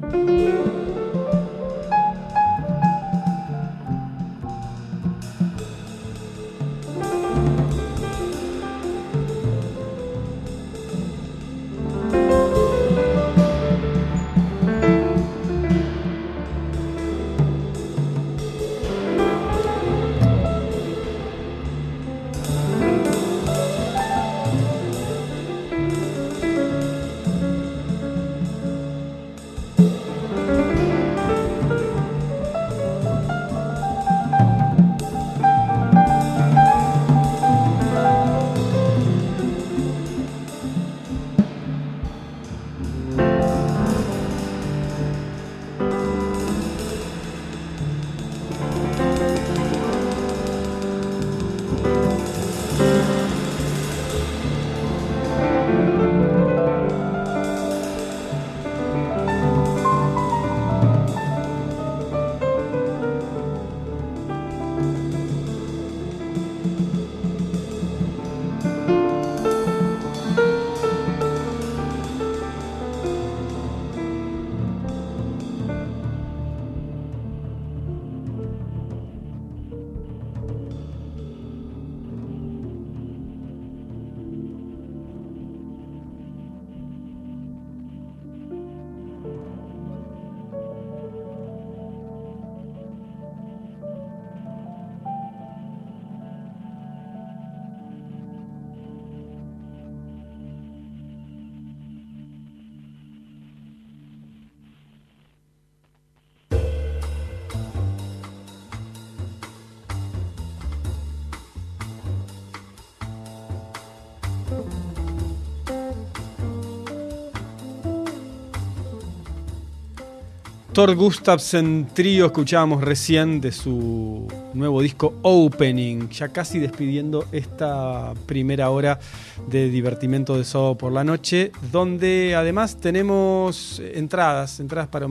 Thor Gustafsson Trío escuchábamos recién de su nuevo disco Opening, ya casi despidiendo esta primera hora de divertimento de sábado por la noche, donde además tenemos entradas para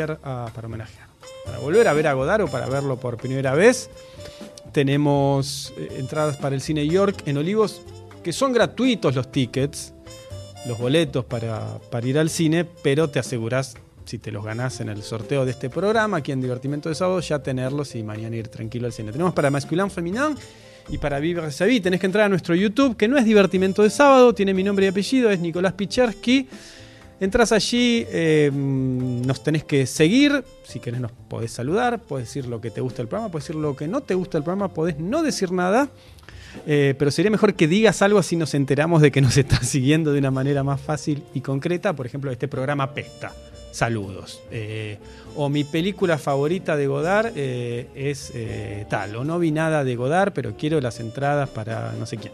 volver a ver a Godard o para verlo por primera vez. Tenemos entradas para el Cine York en Olivos, que son gratuitos los tickets, los boletos para ir al cine, pero te asegurás, si te los ganás en el sorteo de este programa, aquí en Divertimento de Sábado, ya tenerlos y mañana ir tranquilo al cine. Tenemos para Masculin Feminin y para Vivre sa vie. Tenés que entrar a nuestro YouTube, que no es Divertimento de Sábado, tiene mi nombre y apellido, es Nicolás Pichersky. Entrás allí, nos tenés que seguir. Si querés nos podés saludar, podés decir lo que te gusta del programa, podés decir lo que no te gusta del programa, podés no decir nada. Pero sería mejor que digas algo, así nos enteramos de que nos estás siguiendo de una manera más fácil y concreta. Por ejemplo, este programa Pesta. Saludos. O mi película favorita de Godard es tal. O no vi nada de Godard, pero quiero las entradas para no sé quién.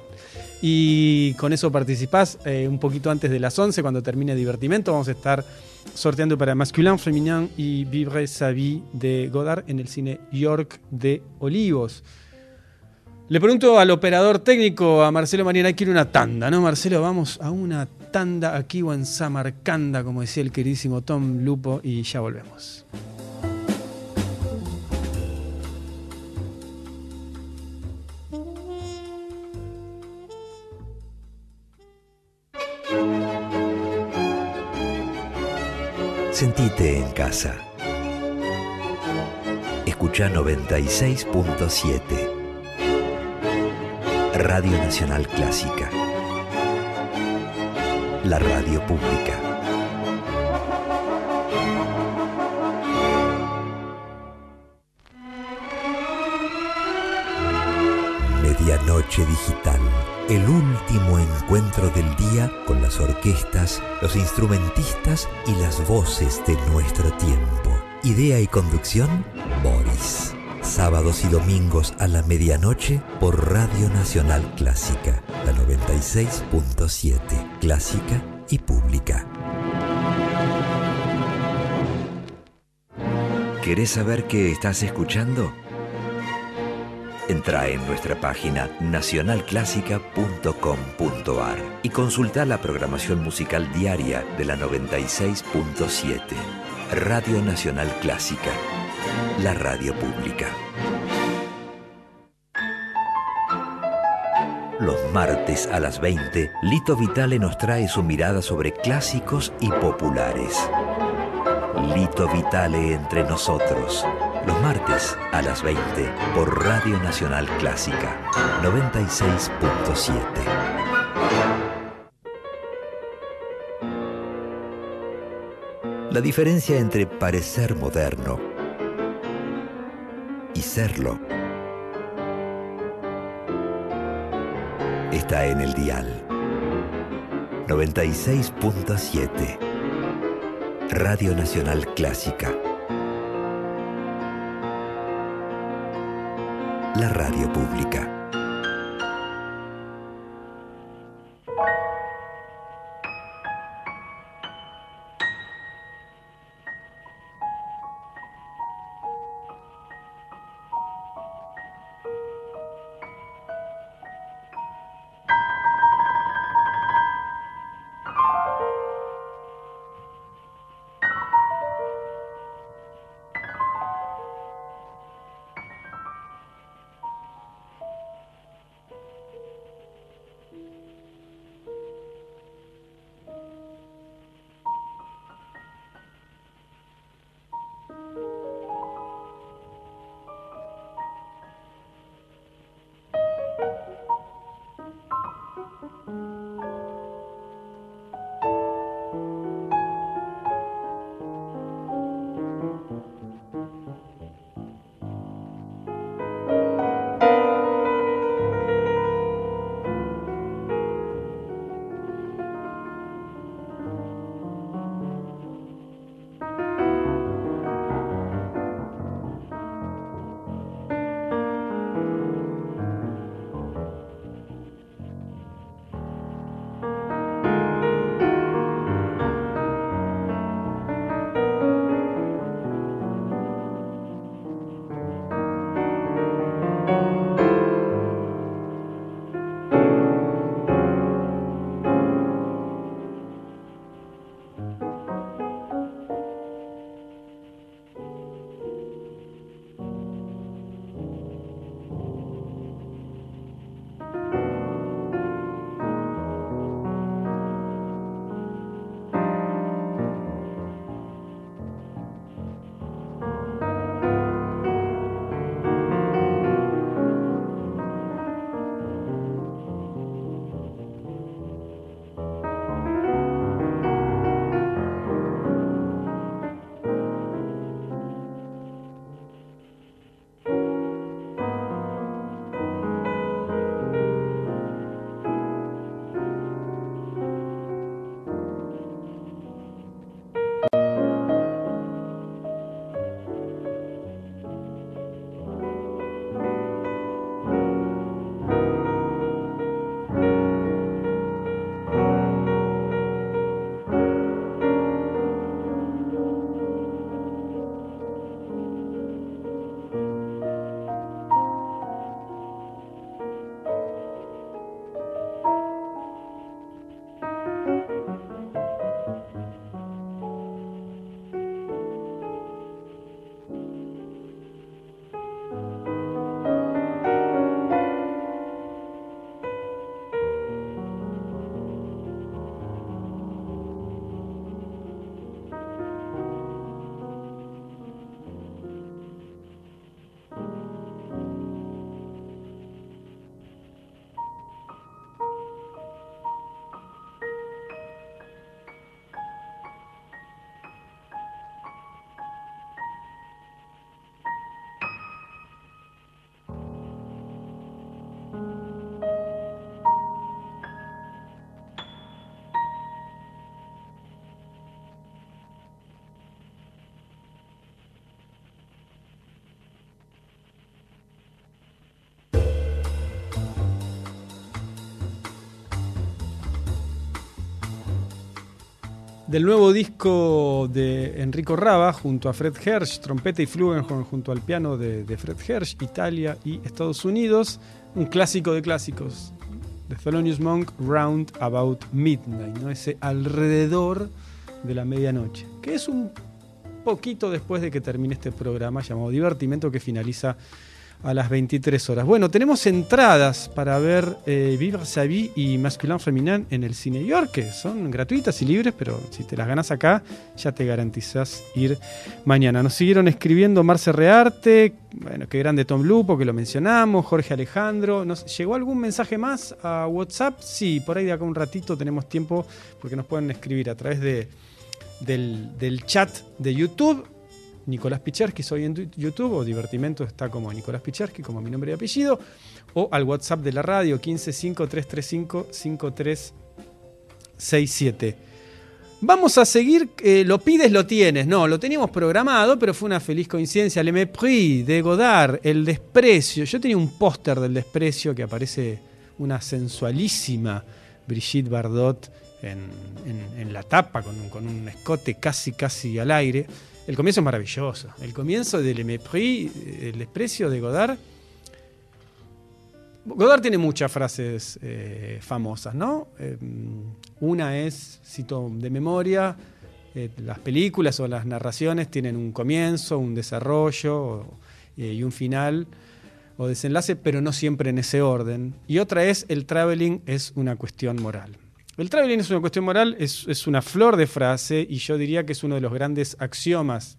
Y con eso participás un poquito antes de las 11, cuando termine Divertimento. Vamos a estar sorteando para Masculin, Feminin y Vivre sa vie de Godard en el Cine York de Olivos. Le pregunto al operador técnico, a Marcelo Mariana, quiere una tanda, ¿no, Marcelo? Vamos a una tanda aquí o en Samarcanda, como decía el queridísimo Tom Lupo, y ya volvemos. Sentite en casa. Escucha 96.7. Radio Nacional Clásica. La radio pública. Medianoche Digital. El último encuentro del día con las orquestas, los instrumentistas y las voces de nuestro tiempo. Idea y conducción, Boris. Sábados y domingos a la medianoche por Radio Nacional Clásica, la 96.7, clásica y pública. ¿Querés saber qué estás escuchando? Entra en nuestra página nacionalclásica.com.ar y consulta la programación musical diaria de la 96.7, Radio Nacional Clásica. La radio pública. Los martes a las 20, Lito Vitale nos trae su mirada sobre clásicos y populares. Lito Vitale entre nosotros. Los martes a las 20 por Radio Nacional Clásica 96.7. La diferencia entre parecer moderno y serlo está en el dial 96.7. Radio Nacional Clásica. La radio pública. Del nuevo disco de Enrico Rava junto a Fred Hersch, trompeta y flugelhorn junto al piano de Fred Hersch, Italia y Estados Unidos, un clásico de clásicos, The Thelonious Monk, Round About Midnight, ¿no? Ese alrededor de la medianoche, que es un poquito después de que termine este programa llamado Divertimento, que finaliza a las 23 horas. Bueno, tenemos entradas para ver Vivre sa vie y Masculin Féminin en el Cine York, que son gratuitas y libres, pero si te las ganas acá, ya te garantizás ir mañana. Nos siguieron escribiendo Marce Rearte, bueno, qué grande Tom Lupo, que lo mencionamos, Jorge Alejandro. ¿Nos llegó algún mensaje más a WhatsApp? Sí, por ahí de acá un ratito tenemos tiempo, porque nos pueden escribir a través del chat de YouTube. Nicolás Pichersky soy en YouTube, o Divertimento está como Nicolás Pichersky, como mi nombre y apellido, o al WhatsApp de la radio 1553355367. Vamos a seguir, lo pides, lo tienes. No, lo teníamos programado, pero fue una feliz coincidencia. Le Mépris de Godard, El Desprecio. Yo tenía un póster del Desprecio que aparece una sensualísima Brigitte Bardot en la tapa, con un escote casi al aire. El comienzo es maravilloso. El comienzo de Le Mépris, El Desprecio de Godard. Godard tiene muchas frases famosas, ¿no? Una es, cito de memoria, las películas o las narraciones tienen un comienzo, un desarrollo y un final o desenlace, pero no siempre en ese orden. Y otra es, el traveling es una cuestión moral. El traveling es una cuestión moral, es una flor de frase, y yo diría que es uno de los grandes axiomas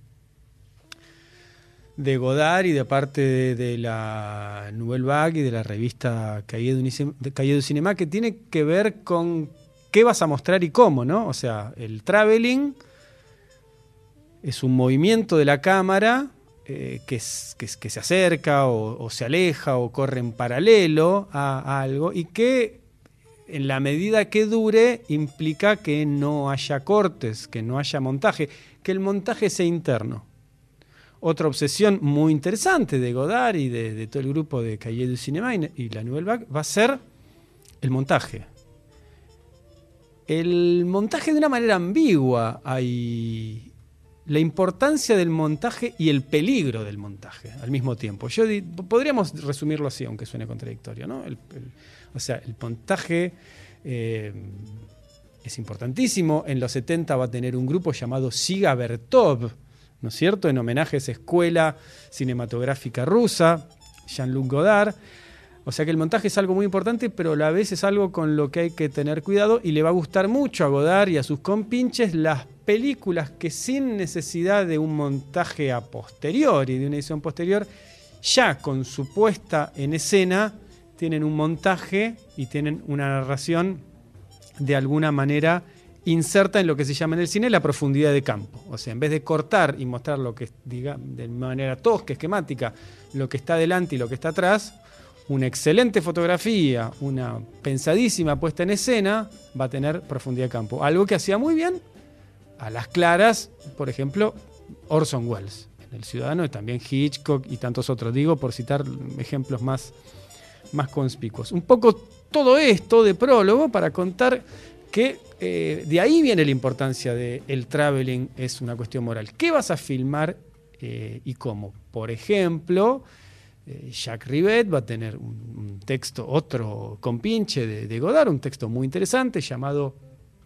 de Godard y de parte de la Nouvelle Vague y de la revista Cahiers du Cinéma, que tiene que ver con qué vas a mostrar y cómo, ¿no? O sea, el traveling es un movimiento de la cámara que se acerca o se aleja o corre en paralelo a algo, y que en la medida que dure implica que no haya cortes, que no haya montaje, que el montaje sea interno. Otra obsesión muy interesante de Godard y de todo el grupo de Cahiers du Cinéma y la Nouvelle Vague va a ser el montaje. El montaje de una manera ambigua. Hay la importancia del montaje y el peligro del montaje al mismo tiempo. Podríamos resumirlo así, aunque suene contradictorio, ¿no? O sea, el montaje es importantísimo. En los 70 va a tener un grupo llamado Siga Bertov, ¿no es cierto?, en homenaje a esa escuela cinematográfica rusa, Jean-Luc Godard. O sea que el montaje es algo muy importante, pero a la vez es algo con lo que hay que tener cuidado, y le va a gustar mucho a Godard y a sus compinches las películas que, sin necesidad de un montaje a posteriori, de una edición posterior, ya con su puesta en escena tienen un montaje y tienen una narración de alguna manera inserta en lo que se llama en el cine la profundidad de campo. O sea, en vez de cortar y mostrar lo que, diga, de manera tosca, esquemática, lo que está delante y lo que está atrás, una excelente fotografía, una pensadísima puesta en escena va a tener profundidad de campo. Algo que hacía muy bien a las claras, por ejemplo, Orson Welles en El Ciudadano, y también Hitchcock y tantos otros, digo, por citar ejemplos más conspicuos. Un poco todo esto de prólogo para contar que de ahí viene la importancia de el traveling es una cuestión moral. ¿Qué vas a filmar y cómo? Por ejemplo, Jacques Rivette va a tener un texto, otro compinche de Godard, un texto muy interesante llamado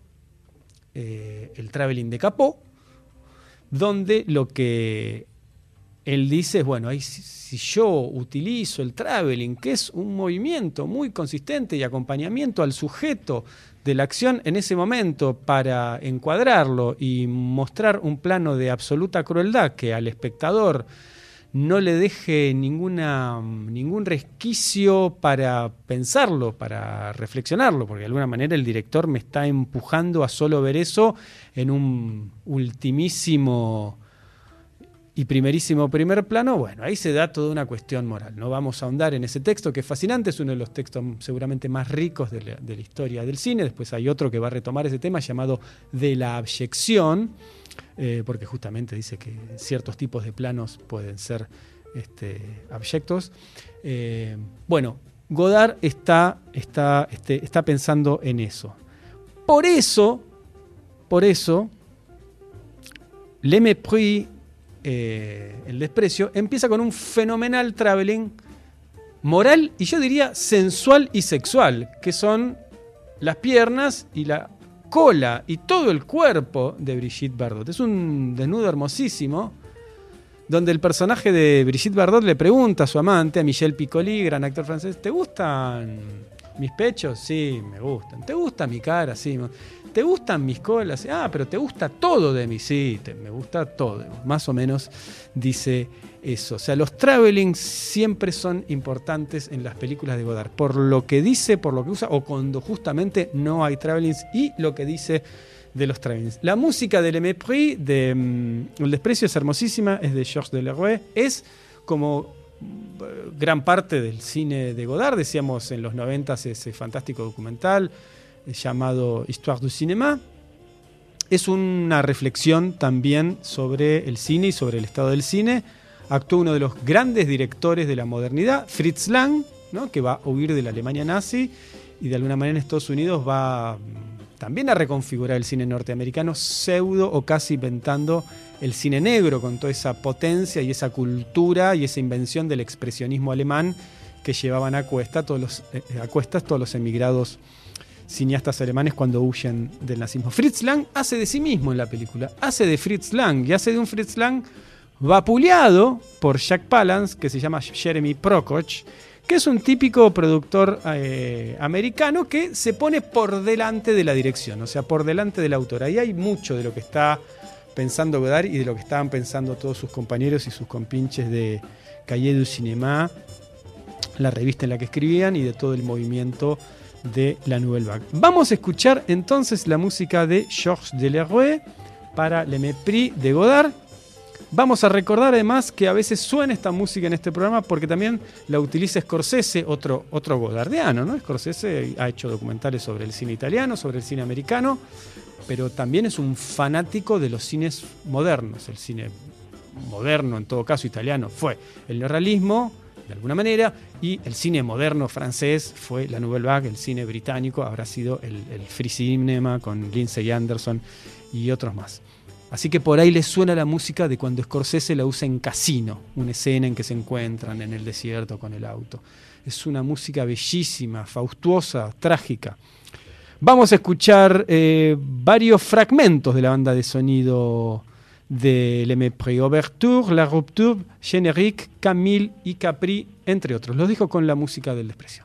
El traveling de Capot, donde lo que él dice es, bueno, ahí si yo utilizo el traveling, que es un movimiento muy consistente y acompañamiento al sujeto de la acción en ese momento para encuadrarlo y mostrar un plano de absoluta crueldad que al espectador no le deje ningún resquicio para pensarlo, para reflexionarlo, porque de alguna manera el director me está empujando a solo ver eso en un ultimísimo y primerísimo primer plano. Bueno, ahí se da toda una cuestión moral. No vamos a ahondar en ese texto, que es fascinante, es uno de los textos seguramente más ricos de la historia del cine. Después hay otro que va a retomar ese tema llamado De la abyección, porque justamente dice que ciertos tipos de planos pueden ser abyectos. Bueno, Godard está pensando en eso. Por eso, Le Mépris, El Desprecio, empieza con un fenomenal traveling moral y yo diría sensual y sexual, que son las piernas y la cola y todo el cuerpo de Brigitte Bardot. Es un desnudo hermosísimo donde el personaje de Brigitte Bardot le pregunta a su amante, a Michel Piccoli, gran actor francés, ¿te gustan mis pechos? Sí, me gustan. ¿Te gusta mi cara? Sí. ¿Te gustan mis colas? Ah, pero ¿te gusta todo de mí? Sí, me gusta todo. Más o menos dice eso. O sea, los travelings siempre son importantes en las películas de Godard. Por lo que dice, por lo que usa, o cuando justamente no hay travelings y lo que dice de los travelings. La música de Le Mépris, de El desprecio, es hermosísima, es de Georges Delerue. Es como gran parte del cine de Godard. Decíamos en los 90 ese fantástico documental llamado Histoire du cinéma. Es una reflexión también sobre el cine y sobre el estado del cine. Actúa uno de los grandes directores de la modernidad, Fritz Lang, ¿no? Que va a huir de la Alemania nazi y de alguna manera en Estados Unidos va también a reconfigurar el cine norteamericano, pseudo o casi inventando el cine negro con toda esa potencia y esa cultura y esa invención del expresionismo alemán que llevaban a cuestas todos los emigrados cineastas alemanes cuando huyen del nazismo. Fritz Lang hace de sí mismo en la película, hace de Fritz Lang y hace de un Fritz Lang vapuleado por Jack Palance, que se llama Jeremy Prokoch, que es un típico productor americano que se pone por delante de la dirección, o sea, por delante del autor. Ahí hay mucho de lo que está pensando Godard y de lo que estaban pensando todos sus compañeros y sus compinches de Cahiers du Cinéma, la revista en la que escribían, y de todo el movimiento de la Nouvelle Vague. Vamos a escuchar entonces la música de Georges Delerue para Le Mépris de Godard. Vamos a recordar además que a veces suena esta música en este programa porque también la utiliza Scorsese, otro godardiano, ¿no? Scorsese ha hecho documentales sobre el cine italiano, sobre el cine americano, pero también es un fanático de los cines modernos. El cine moderno, en todo caso italiano, fue el neorrealismo, de alguna manera, y el cine moderno francés fue la Nouvelle Vague, el cine británico habrá sido el Free Cinema con Lindsay Anderson y otros más. Así que por ahí les suena la música de cuando Scorsese la usa en Casino, una escena en que se encuentran en el desierto con el auto. Es una música bellísima, faustuosa, trágica. Vamos a escuchar varios fragmentos de la banda de sonido de Le Mépris, Ouverture, La Rupture, Générique, Camille y Capri, entre otros. Los dejo con la música del desprecio.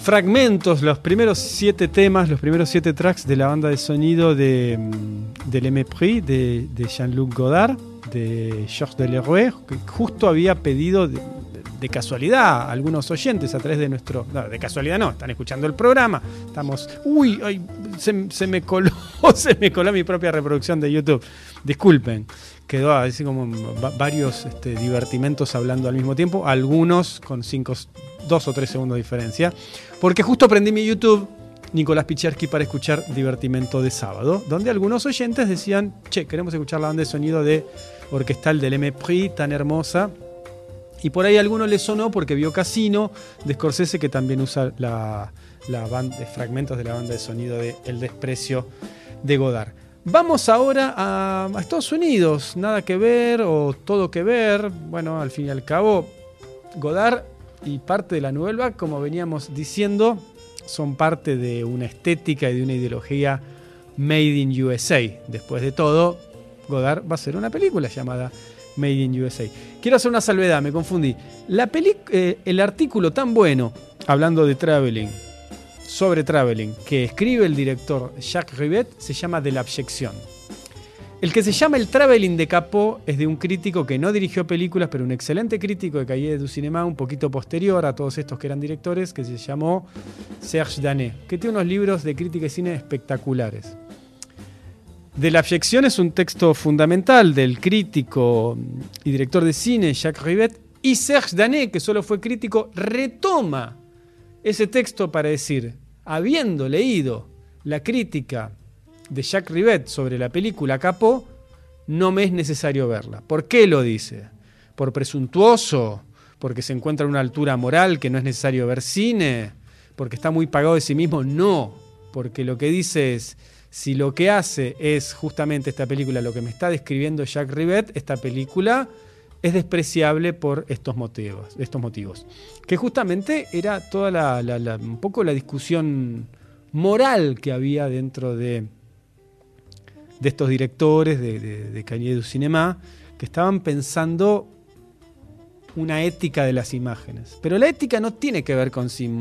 fragmentos, los primeros 7 temas, los primeros 7 tracks de la banda de sonido del Mépris de Jean-Luc Godard, de Georges Delerue, que justo había pedido de casualidad a algunos oyentes a través de nuestro... No, de casualidad no, están escuchando el programa. Estamos... Uy, ay, se me coló mi propia reproducción de YouTube. Disculpen. Quedó así como varios divertimentos hablando al mismo tiempo, algunos con 2 o 3 segundos de diferencia, porque justo prendí mi YouTube, Nicolás Pichersky, para escuchar Divertimento de Sábado, donde algunos oyentes decían, che, queremos escuchar la banda de sonido de orquestal del Mépris, tan hermosa, y por ahí a alguno le sonó porque vio Casino de Scorsese, que también usa la banda, fragmentos de la banda de sonido de El Desprecio de Godard. Vamos ahora a Estados Unidos, nada que ver o todo que ver. Bueno, al fin y al cabo, Godard y parte de la Nouvelle Vague, como veníamos diciendo, son parte de una estética y de una ideología Made in USA. Después de todo, Godard va a hacer una película llamada Made in USA. Quiero hacer una salvedad, me confundí. El artículo tan bueno, hablando de traveling, sobre traveling, que escribe el director Jacques Rivette, se llama De l'Abjection. El que se llama El Traveling de Capó es de un crítico que no dirigió películas, pero un excelente crítico de Cahiers du Cinéma, un poquito posterior a todos estos que eran directores, que se llamó Serge Danet, que tiene unos libros de crítica y cine espectaculares. De l'Abjection es un texto fundamental del crítico y director de cine Jacques Rivette, y Serge Danet, que solo fue crítico, retoma ese texto para decir, habiendo leído la crítica de Jacques Rivette sobre la película Capó, no me es necesario verla. ¿Por qué lo dice? ¿Por presuntuoso? ¿Porque se encuentra a una altura moral que no es necesario ver cine? ¿Porque está muy pagado de sí mismo? No, porque lo que dice es, si lo que hace es justamente esta película, lo que me está describiendo Jacques Rivette, esta película es despreciable por estos motivos. Que justamente era toda un poco la discusión moral que había dentro de estos directores de Cahiers du Cinéma, que estaban pensando una ética de las imágenes. Pero la ética no tiene que ver con si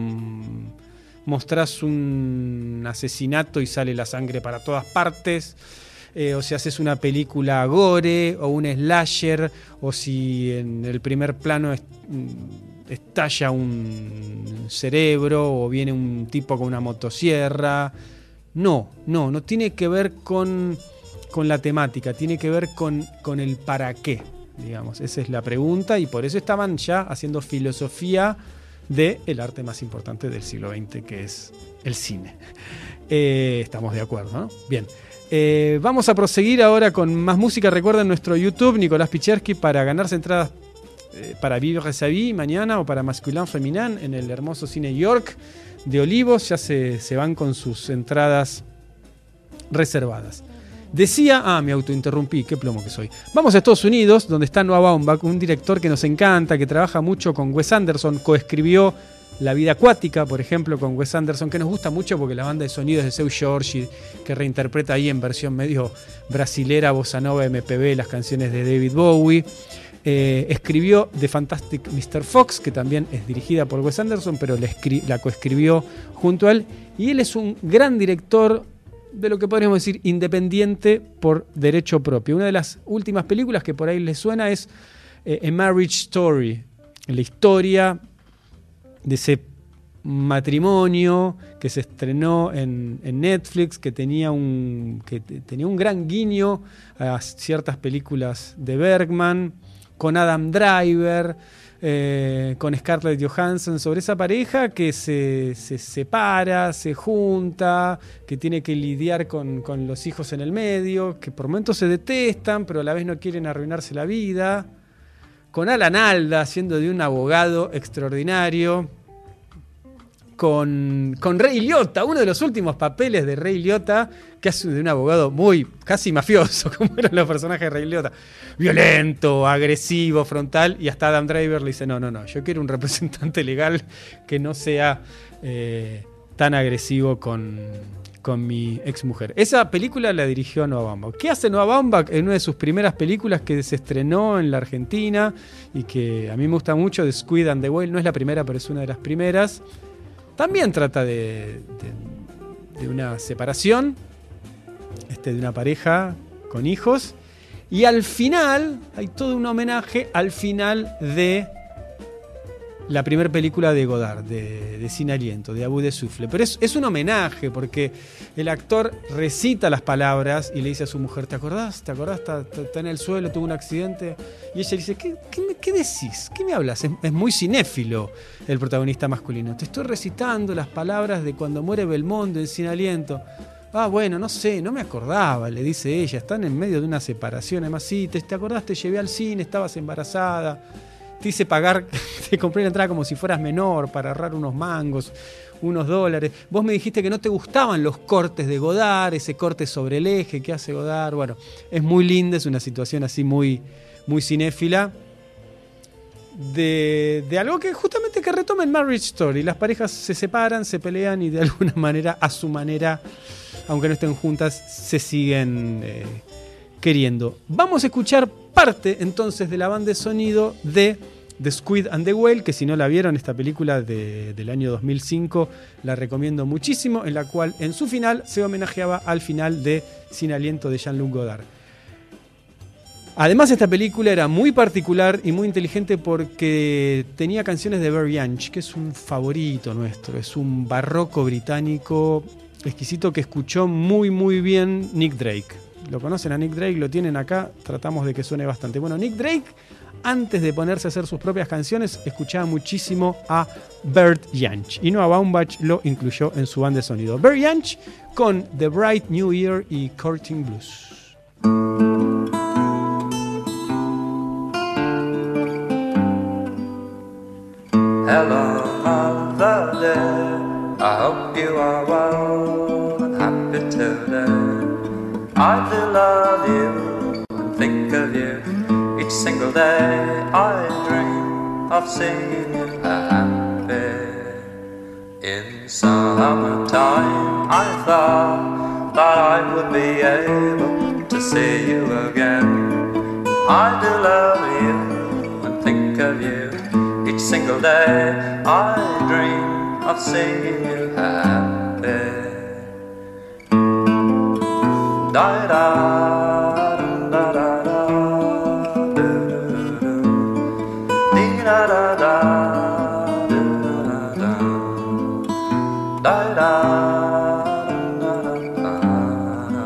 mostrás un asesinato y sale la sangre para todas partes, o si haces una película gore o un slasher, o si en el primer plano estalla un cerebro o viene un tipo con una motosierra. No tiene que ver con la temática, tiene que ver con el para qué, digamos. Esa es la pregunta, y por eso estaban ya haciendo filosofía del arte más importante del siglo XX, que es el cine. Estamos de acuerdo, ¿no? Bien. Vamos a proseguir ahora con más música. Recuerden nuestro YouTube, Nicolás Pichersky, para ganarse entradas para Vivre sa vie mañana, o para Masculin Feminin en el hermoso Cine York de Olivos. Ya se van con sus entradas reservadas. Decía, me autointerrumpí, qué plomo que soy. Vamos a Estados Unidos, donde está Noah Baumbach, un director que nos encanta, que trabaja mucho con Wes Anderson, coescribió La vida acuática, por ejemplo, con Wes Anderson, que nos gusta mucho porque la banda de sonido es de Seu Jorge, que reinterpreta ahí en versión medio brasilera, bossa nova, MPB, las canciones de David Bowie. Escribió The Fantastic Mr. Fox, que también es dirigida por Wes Anderson, pero la coescribió junto a él. Y él es un gran director de lo que podríamos decir independiente por derecho propio. Una de las últimas películas que por ahí les suena es A Marriage Story, la historia de ese matrimonio que se estrenó en Netflix, que tenía un gran guiño a ciertas películas de Bergman, con Adam Driver, con Scarlett Johansson, sobre esa pareja que se separa, se junta, que tiene que lidiar con los hijos en el medio, que por momentos se detestan, pero a la vez no quieren arruinarse la vida, con Alan Alda haciendo de un abogado extraordinario, con Ray Liotta, uno de los últimos papeles de Ray Liotta, que hace de un abogado muy casi mafioso, como eran los personajes de Ray Liotta, violento, agresivo, frontal, y hasta Adam Driver le dice, no, yo quiero un representante legal que no sea tan agresivo con mi exmujer. Esa película la dirigió Noah Baumbach. ¿Qué hace Noah Baumbach en una de sus primeras películas que se estrenó en la Argentina y que a mí me gusta mucho, The Squid and the Whale? No es la primera, pero es una de las primeras. También trata de una separación, de una pareja con hijos. Y al final, hay todo un homenaje al final de la primera película de Godard, de Sin Aliento, de A Bout de Souffle. Pero es un homenaje, porque el actor recita las palabras y le dice a su mujer, ¿te acordás? Está en el suelo, tuvo un accidente. Y ella dice, ¿qué decís? ¿Qué me hablas? Es muy cinéfilo el protagonista masculino. Te estoy recitando las palabras de cuando muere Belmondo en Sin Aliento. Ah, bueno, no sé, no me acordaba, le dice ella. Están en medio de una separación. Además, sí, ¿te acordás? Te llevé al cine, estabas embarazada. Te hice pagar, te compré la entrada como si fueras menor para ahorrar unos mangos, unos dólares. Vos me dijiste que no te gustaban los cortes de Godard, ese corte sobre el eje que hace Godard. Bueno, es muy linda, es una situación así muy, muy cinéfila. De algo que justamente que retoma en Marriage Story. Las parejas se separan, se pelean y de alguna manera, a su manera, aunque no estén juntas, se siguen queriendo. Vamos a escuchar parte entonces de la banda de sonido de The Squid and the Whale, que si no la vieron, esta película del año 2005, la recomiendo muchísimo, en la cual en su final se homenajeaba al final de Sin Aliento de Jean-Luc Godard. Además, esta película era muy particular y muy inteligente porque tenía canciones de Barry Yanch, que es un favorito nuestro, es un barroco británico exquisito que escuchó muy muy bien Nick Drake. ¿Lo conocen a Nick Drake? ¿Lo tienen acá? Tratamos de que suene bastante. Bueno, Nick Drake, antes de ponerse a hacer sus propias canciones, escuchaba muchísimo a Bert Jansch. Y Noah Baumbach lo incluyó en su banda de sonido. Bert Jansch con The Bright New Year y Courting Blues. Hello, Mother dear, I hope you are well and happy today. I do love you and think of you each single day. I dream of seeing you happy. In summertime I thought that I would be able to see you again. I do love you and think of you each single day. I dream of seeing you happy. Da da da da da do do dee da da da do da da da da da.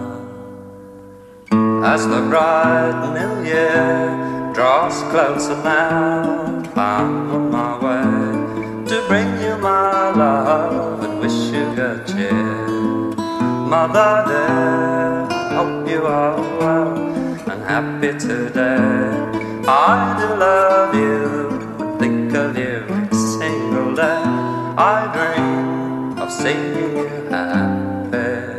As the bright new year draws closer now, I'm on my way to bring you my love and wish you good cheer. Mother dear, hope you are well and happy today. I do love you and think of you each single day. I dream of seeing you happy.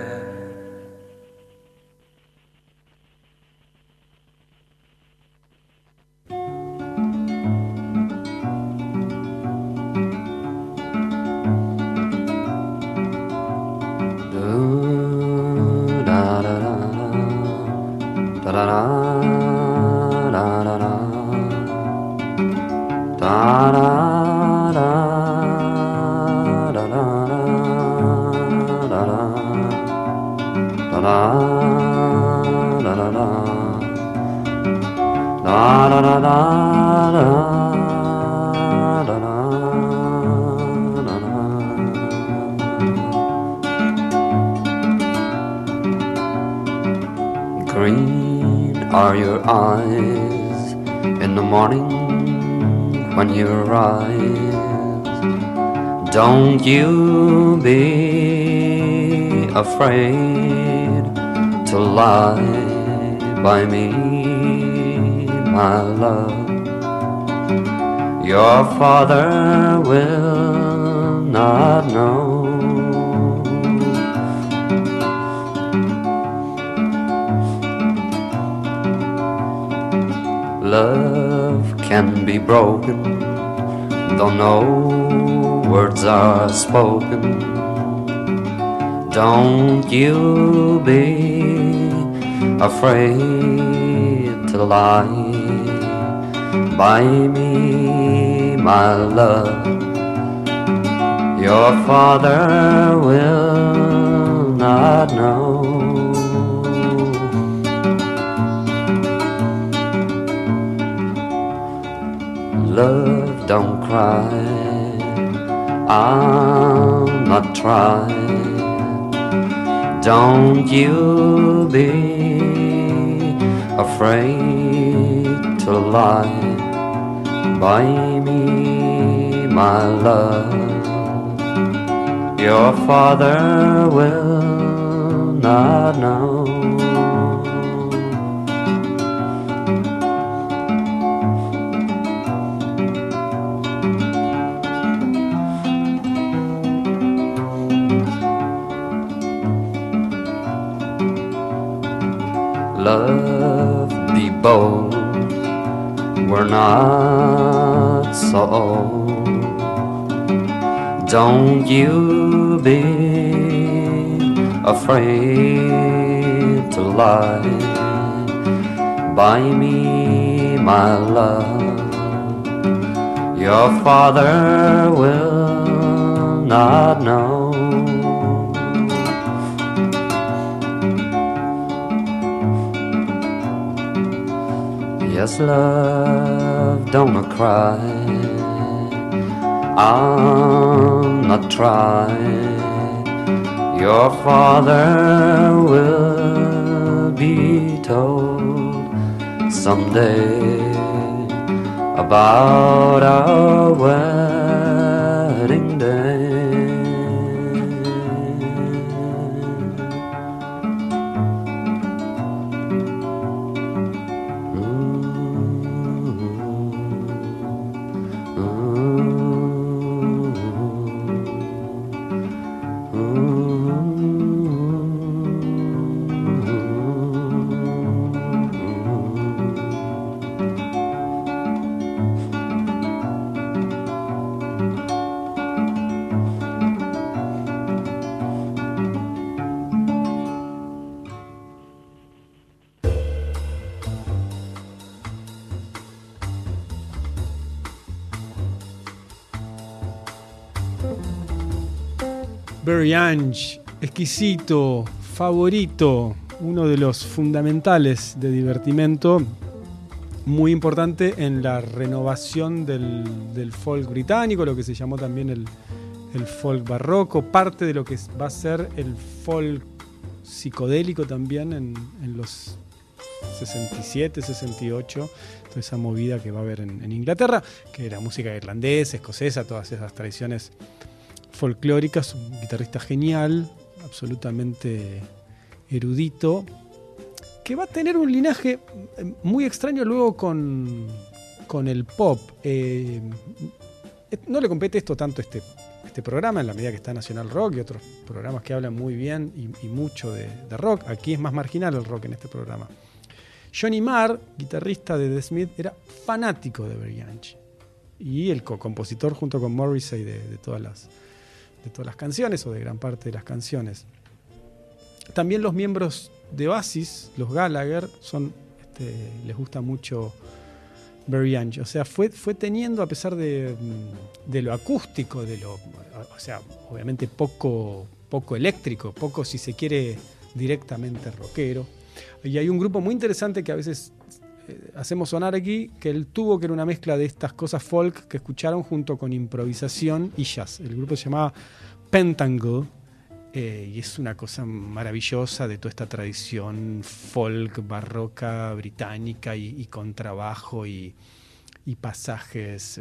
Green are your eyes in the morning when you rise. Don't you be afraid to lie by me, my love. Your father will not know. Love can be broken, though no words are spoken. Don't you be afraid to lie by me, my love. your father will not know. Love, don't cry, I'll not try. Don't you be afraid to lie by me, my love. Your father will not know. Love, be bold, we're not so old. Don't you be afraid to lie by me, my love. Your father will not know. Yes, love, don't cry, I'll not try. Your father will be told someday about our wedding day. Barry Ange, exquisito, favorito, uno de los fundamentales de Divertimento, muy importante en la renovación del folk británico, lo que se llamó también el folk barroco, parte de lo que va a ser el folk psicodélico también en los 67, 68, toda esa movida que va a haber en Inglaterra, que era música irlandesa, escocesa, todas esas tradiciones folclóricas. Un guitarrista genial, absolutamente erudito, que va a tener un linaje muy extraño luego con el pop. No le compete esto tanto este programa, en la medida que está Nacional Rock y otros programas que hablan muy bien y mucho de rock. Aquí es más marginal el rock en este programa. Johnny Marr, guitarrista de The Smiths, era fanático de Barry Ange y el co-compositor junto con Morrissey de todas las canciones, o de gran parte de las canciones. También los miembros de Oasis, los Gallagher, les gusta mucho Barry Ange. O sea, fue teniendo, a pesar de lo acústico, o sea, obviamente poco eléctrico, poco, si se quiere, directamente rockero. Y hay un grupo muy interesante que a veces hacemos sonar aquí, que él tuvo, que era una mezcla de estas cosas folk que escucharon junto con improvisación y jazz. El grupo se llamaba Pentangle, y es una cosa maravillosa de toda esta tradición folk barroca británica y con trabajo y pasajes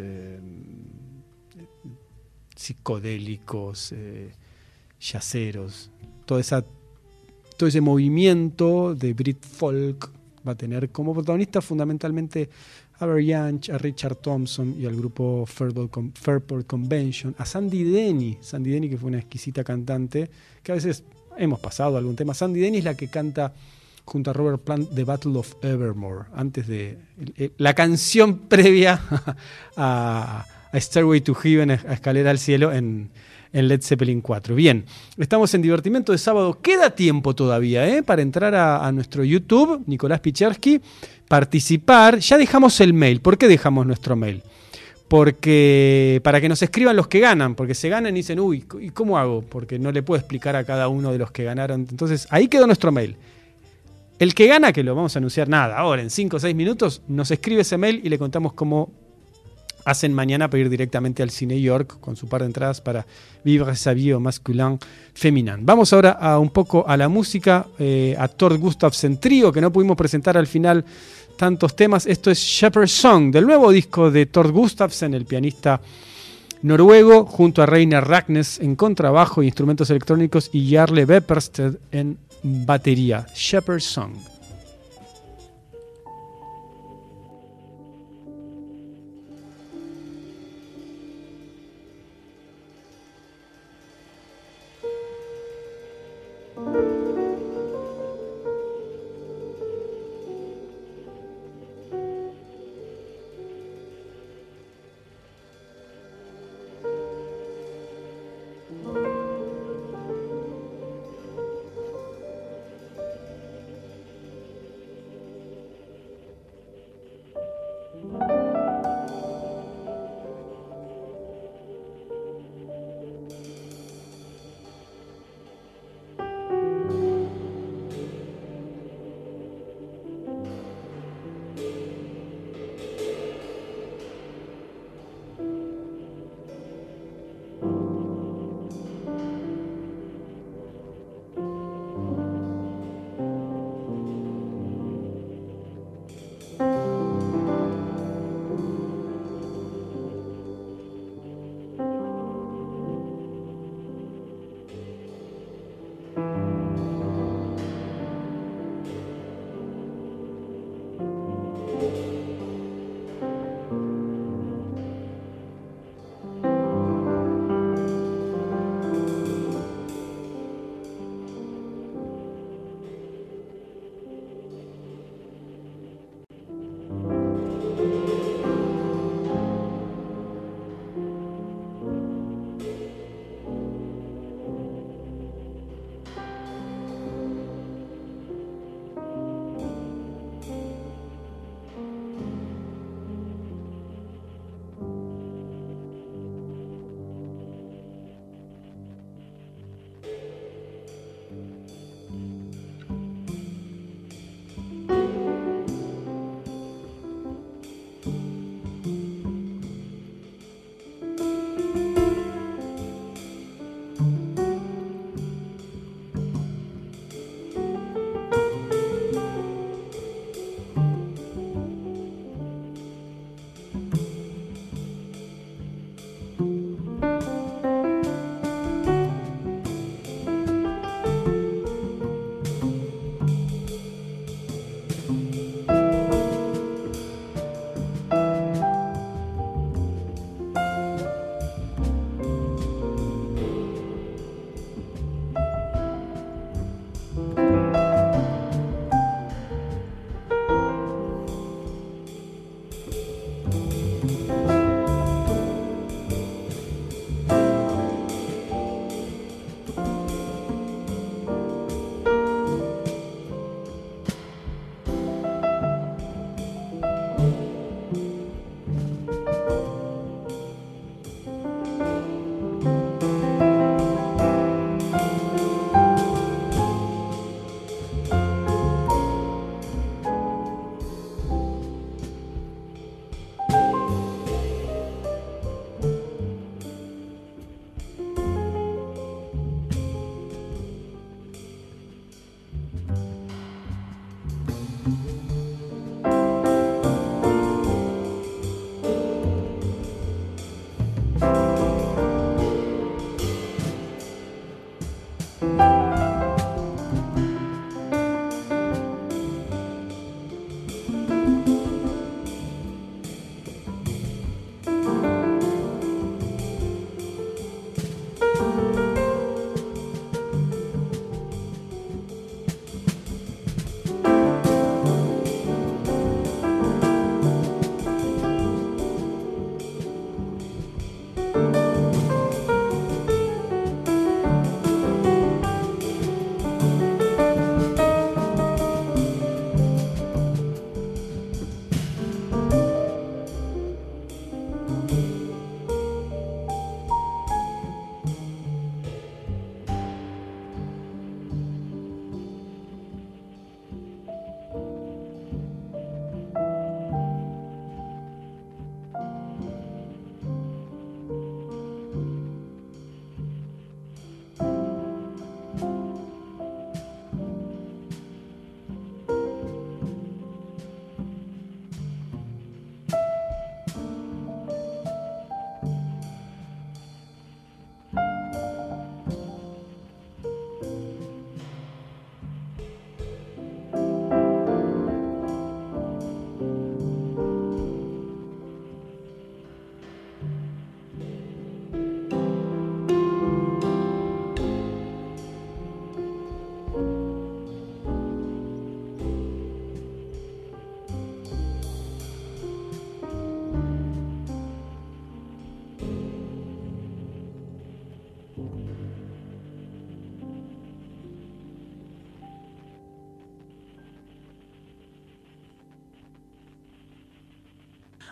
psicodélicos, jazzeros, todo ese movimiento de Brit folk va a tener como protagonista fundamentalmente a Barry Ange, a Richard Thompson y al grupo Fairport Convention, a Sandy Denny, que fue una exquisita cantante, que a veces hemos pasado algún tema. Sandy Denny es la que canta junto a Robert Plant The Battle of Evermore, antes de la canción previa a Stairway to Heaven, a Escalera al Cielo, en Led Zeppelin 4. Bien, estamos en Divertimento de sábado. Queda tiempo todavía para entrar a nuestro YouTube, Nicolás Pichersky, participar. Ya dejamos el mail. ¿Por qué dejamos nuestro mail? porque para que nos escriban los que ganan, porque se ganan y dicen, uy, ¿y cómo hago? Porque no le puedo explicar a cada uno de los que ganaron. Entonces, ahí quedó nuestro mail. El que gana, que lo vamos a anunciar ahora, en 5 o 6 minutos, nos escribe ese mail y le contamos cómo hacen mañana para ir directamente al Cine York con su par de entradas para Vivre sa vie au masculin féminin. Vamos ahora un poco a la música, a Tord Gustafsson Trío, que no pudimos presentar al final tantos temas. Esto es Shepherd's Song, del nuevo disco de Tord Gustafsson, el pianista noruego, junto a Reiner Ragnes en contrabajo e instrumentos electrónicos y Jarle Weppersted en batería. Shepherd's Song.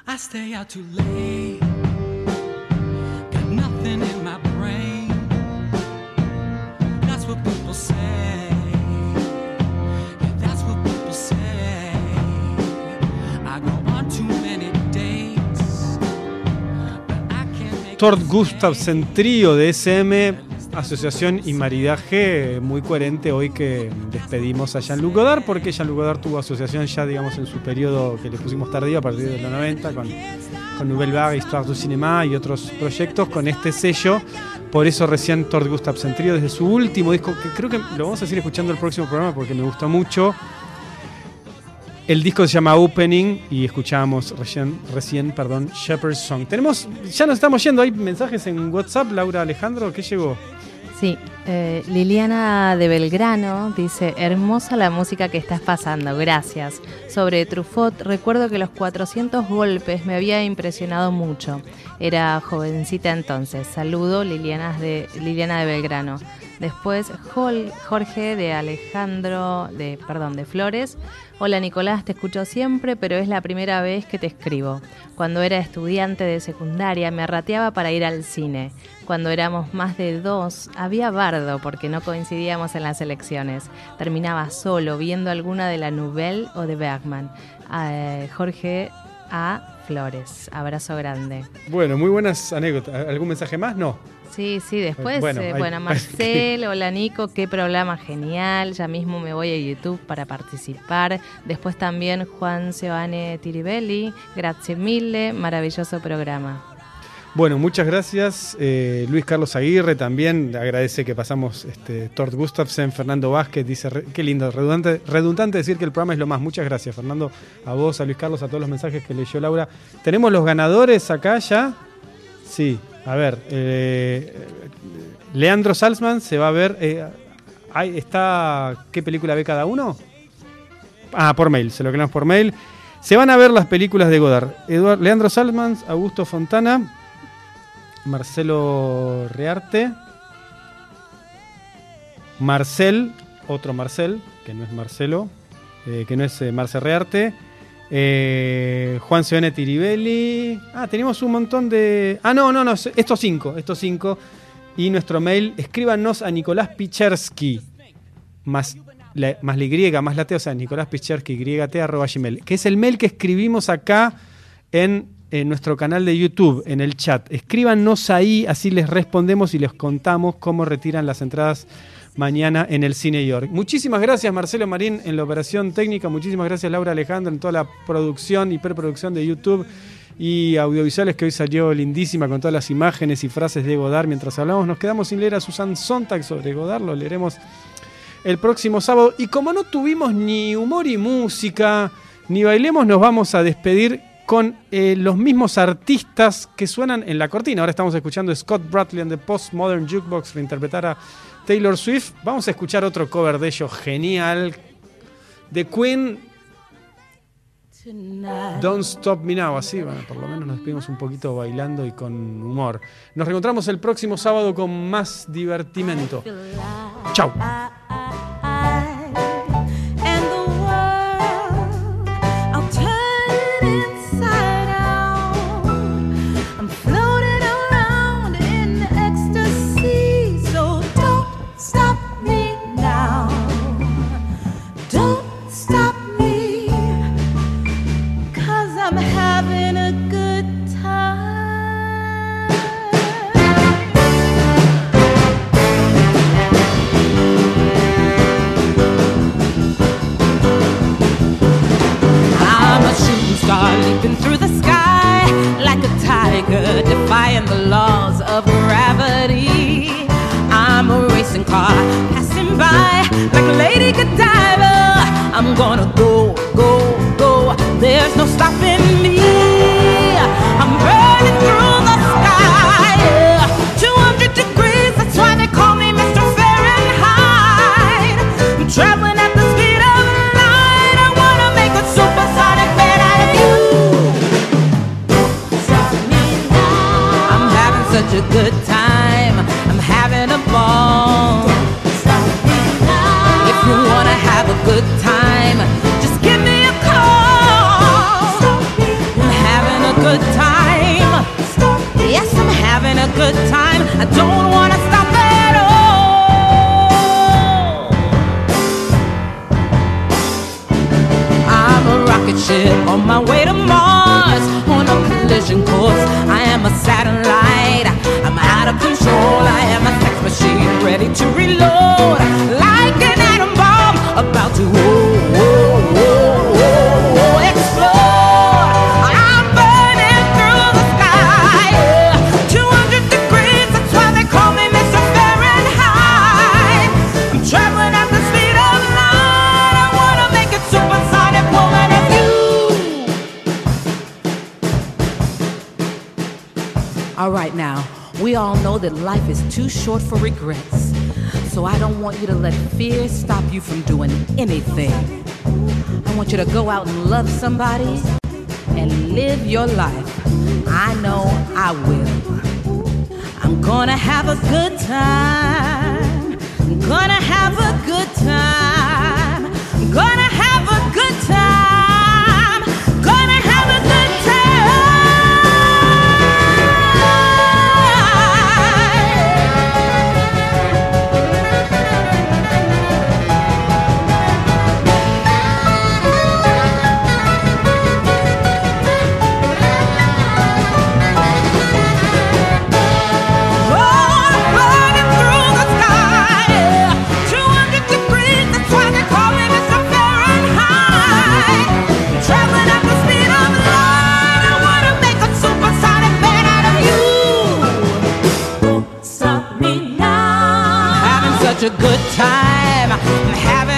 I stay out too late, got nothing in my brain. That's what people say. Yeah, that's what people say. I go on too many dates, but I can't make Tord Gustafsson Trío de SM, asociación y maridaje muy coherente hoy que despedimos a Jean-Luc Godard, porque Jean-Luc Godard tuvo asociación ya, digamos, en su periodo que le pusimos tardío a partir de los 90 con Nouvelle Vague, Histoire du Cinéma y otros proyectos con este sello. Por eso recién Tord Gustafsson Trío desde su último disco, que creo que lo vamos a seguir escuchando el próximo programa porque me gustó mucho. El disco se llama Opening y escuchábamos recién Shepherd's Song. Ya nos estamos yendo, hay mensajes en WhatsApp. Laura Alejandro, ¿qué llegó? Sí, Liliana de Belgrano dice: hermosa la música que estás pasando, gracias. Sobre Truffaut, recuerdo que los 400 golpes me había impresionado mucho. Era jovencita entonces. Saludo, Liliana de Belgrano. Después Jorge de Flores. Hola Nicolás, te escucho siempre, pero es la primera vez que te escribo. Cuando era estudiante de secundaria me rateaba para ir al cine. Cuando éramos más de 2 había bardo porque no coincidíamos en las elecciones. Terminaba solo viendo alguna de la Nouvelle o de Bergman. Jorge A. Flores, abrazo grande. Bueno, muy buenas anécdotas. ¿Algún mensaje más? No. Sí, después, Marcel, hola Nico, qué programa genial, ya mismo me voy a YouTube para participar. Después también Juan Giovanni Tiribelli, grazie mille, maravilloso programa. Bueno, muchas gracias. Luis Carlos Aguirre también agradece que pasamos Tord Gustafsson. Fernando Vázquez dice, qué lindo, redundante decir que el programa es lo más. Muchas gracias, Fernando, a vos, a Luis Carlos, a todos los mensajes que leyó Laura. ¿Tenemos los ganadores acá ya? Sí, a ver, Leandro Salzman se va a ver, ahí está, ¿qué película ve cada uno? Por mail, se lo quedamos por mail. Se van a ver las películas de Godard. Leandro Salzman, Augusto Fontana, Marcelo Rearte, Marcel, otro Marcel, que no es Marcelo, que no es Marcel Rearte, Juan Giovanni Tiribelli. Tenemos un montón de... no, estos cinco. Y nuestro mail, escríbanos a Nicolás Pichersky, más la Y, más la T, o sea, Nicolás Pichersky, YT@gmail, que es el mail que escribimos acá en nuestro canal de YouTube, en el chat. Escríbanos ahí, así les respondemos y les contamos cómo retiran las entradas mañana en el Cine York. Muchísimas gracias Marcelo Marín en la operación técnica, muchísimas gracias Laura Alejandro en toda la producción y preproducción de YouTube y audiovisuales, que hoy salió lindísima con todas las imágenes y frases de Godard. Mientras hablamos nos quedamos sin leer a Susan Sontag sobre Godard, lo leeremos el próximo sábado. Y como no tuvimos ni humor y música, ni bailemos, nos vamos a despedir con los mismos artistas que suenan en la cortina. Ahora estamos escuchando a Scott Bradley and the Postmodern Jukebox reinterpretar a Taylor Swift. Vamos a escuchar otro cover de ellos genial, de Queen, Don't Stop Me Now. Así, bueno, por lo menos nos despedimos un poquito bailando y con humor. Nos reencontramos el próximo sábado con más divertimento. Chau. Leaping through the sky like a tiger, defying the laws of gravity. I'm a racing car passing by like a Lady Godiva. I'm gonna go, go, go. There's no stopping me. I'm burning through the sky, 200 degrees. That's why they call me Mr. Fahrenheit. I'm traveling at the speed of light. I wanna make a supersonic man out of you. I'm having such a good time. I'm having a ball. If you wanna have a good time, just give me a call. spaceship on my way to Mars on a collision course. I am a satellite, I'm out of control. I am a sex machine ready to reload, like an atom bomb about to explode. I'm burning through the sky, 200 degrees, that's why they call me Mr. Fahrenheit. I'm traveling at the speed of light, I wanna make it supersonic, woman, if you. All right now, we all know that life is too short for regrets. So I don't want you to let fear stop you from doing anything. I want you to go out and love somebody and live your life. I know I will. I'm gonna have a good time. I'm gonna have a good time. I'm gonna have a good time. Gonna have a good time. A good time, I'm having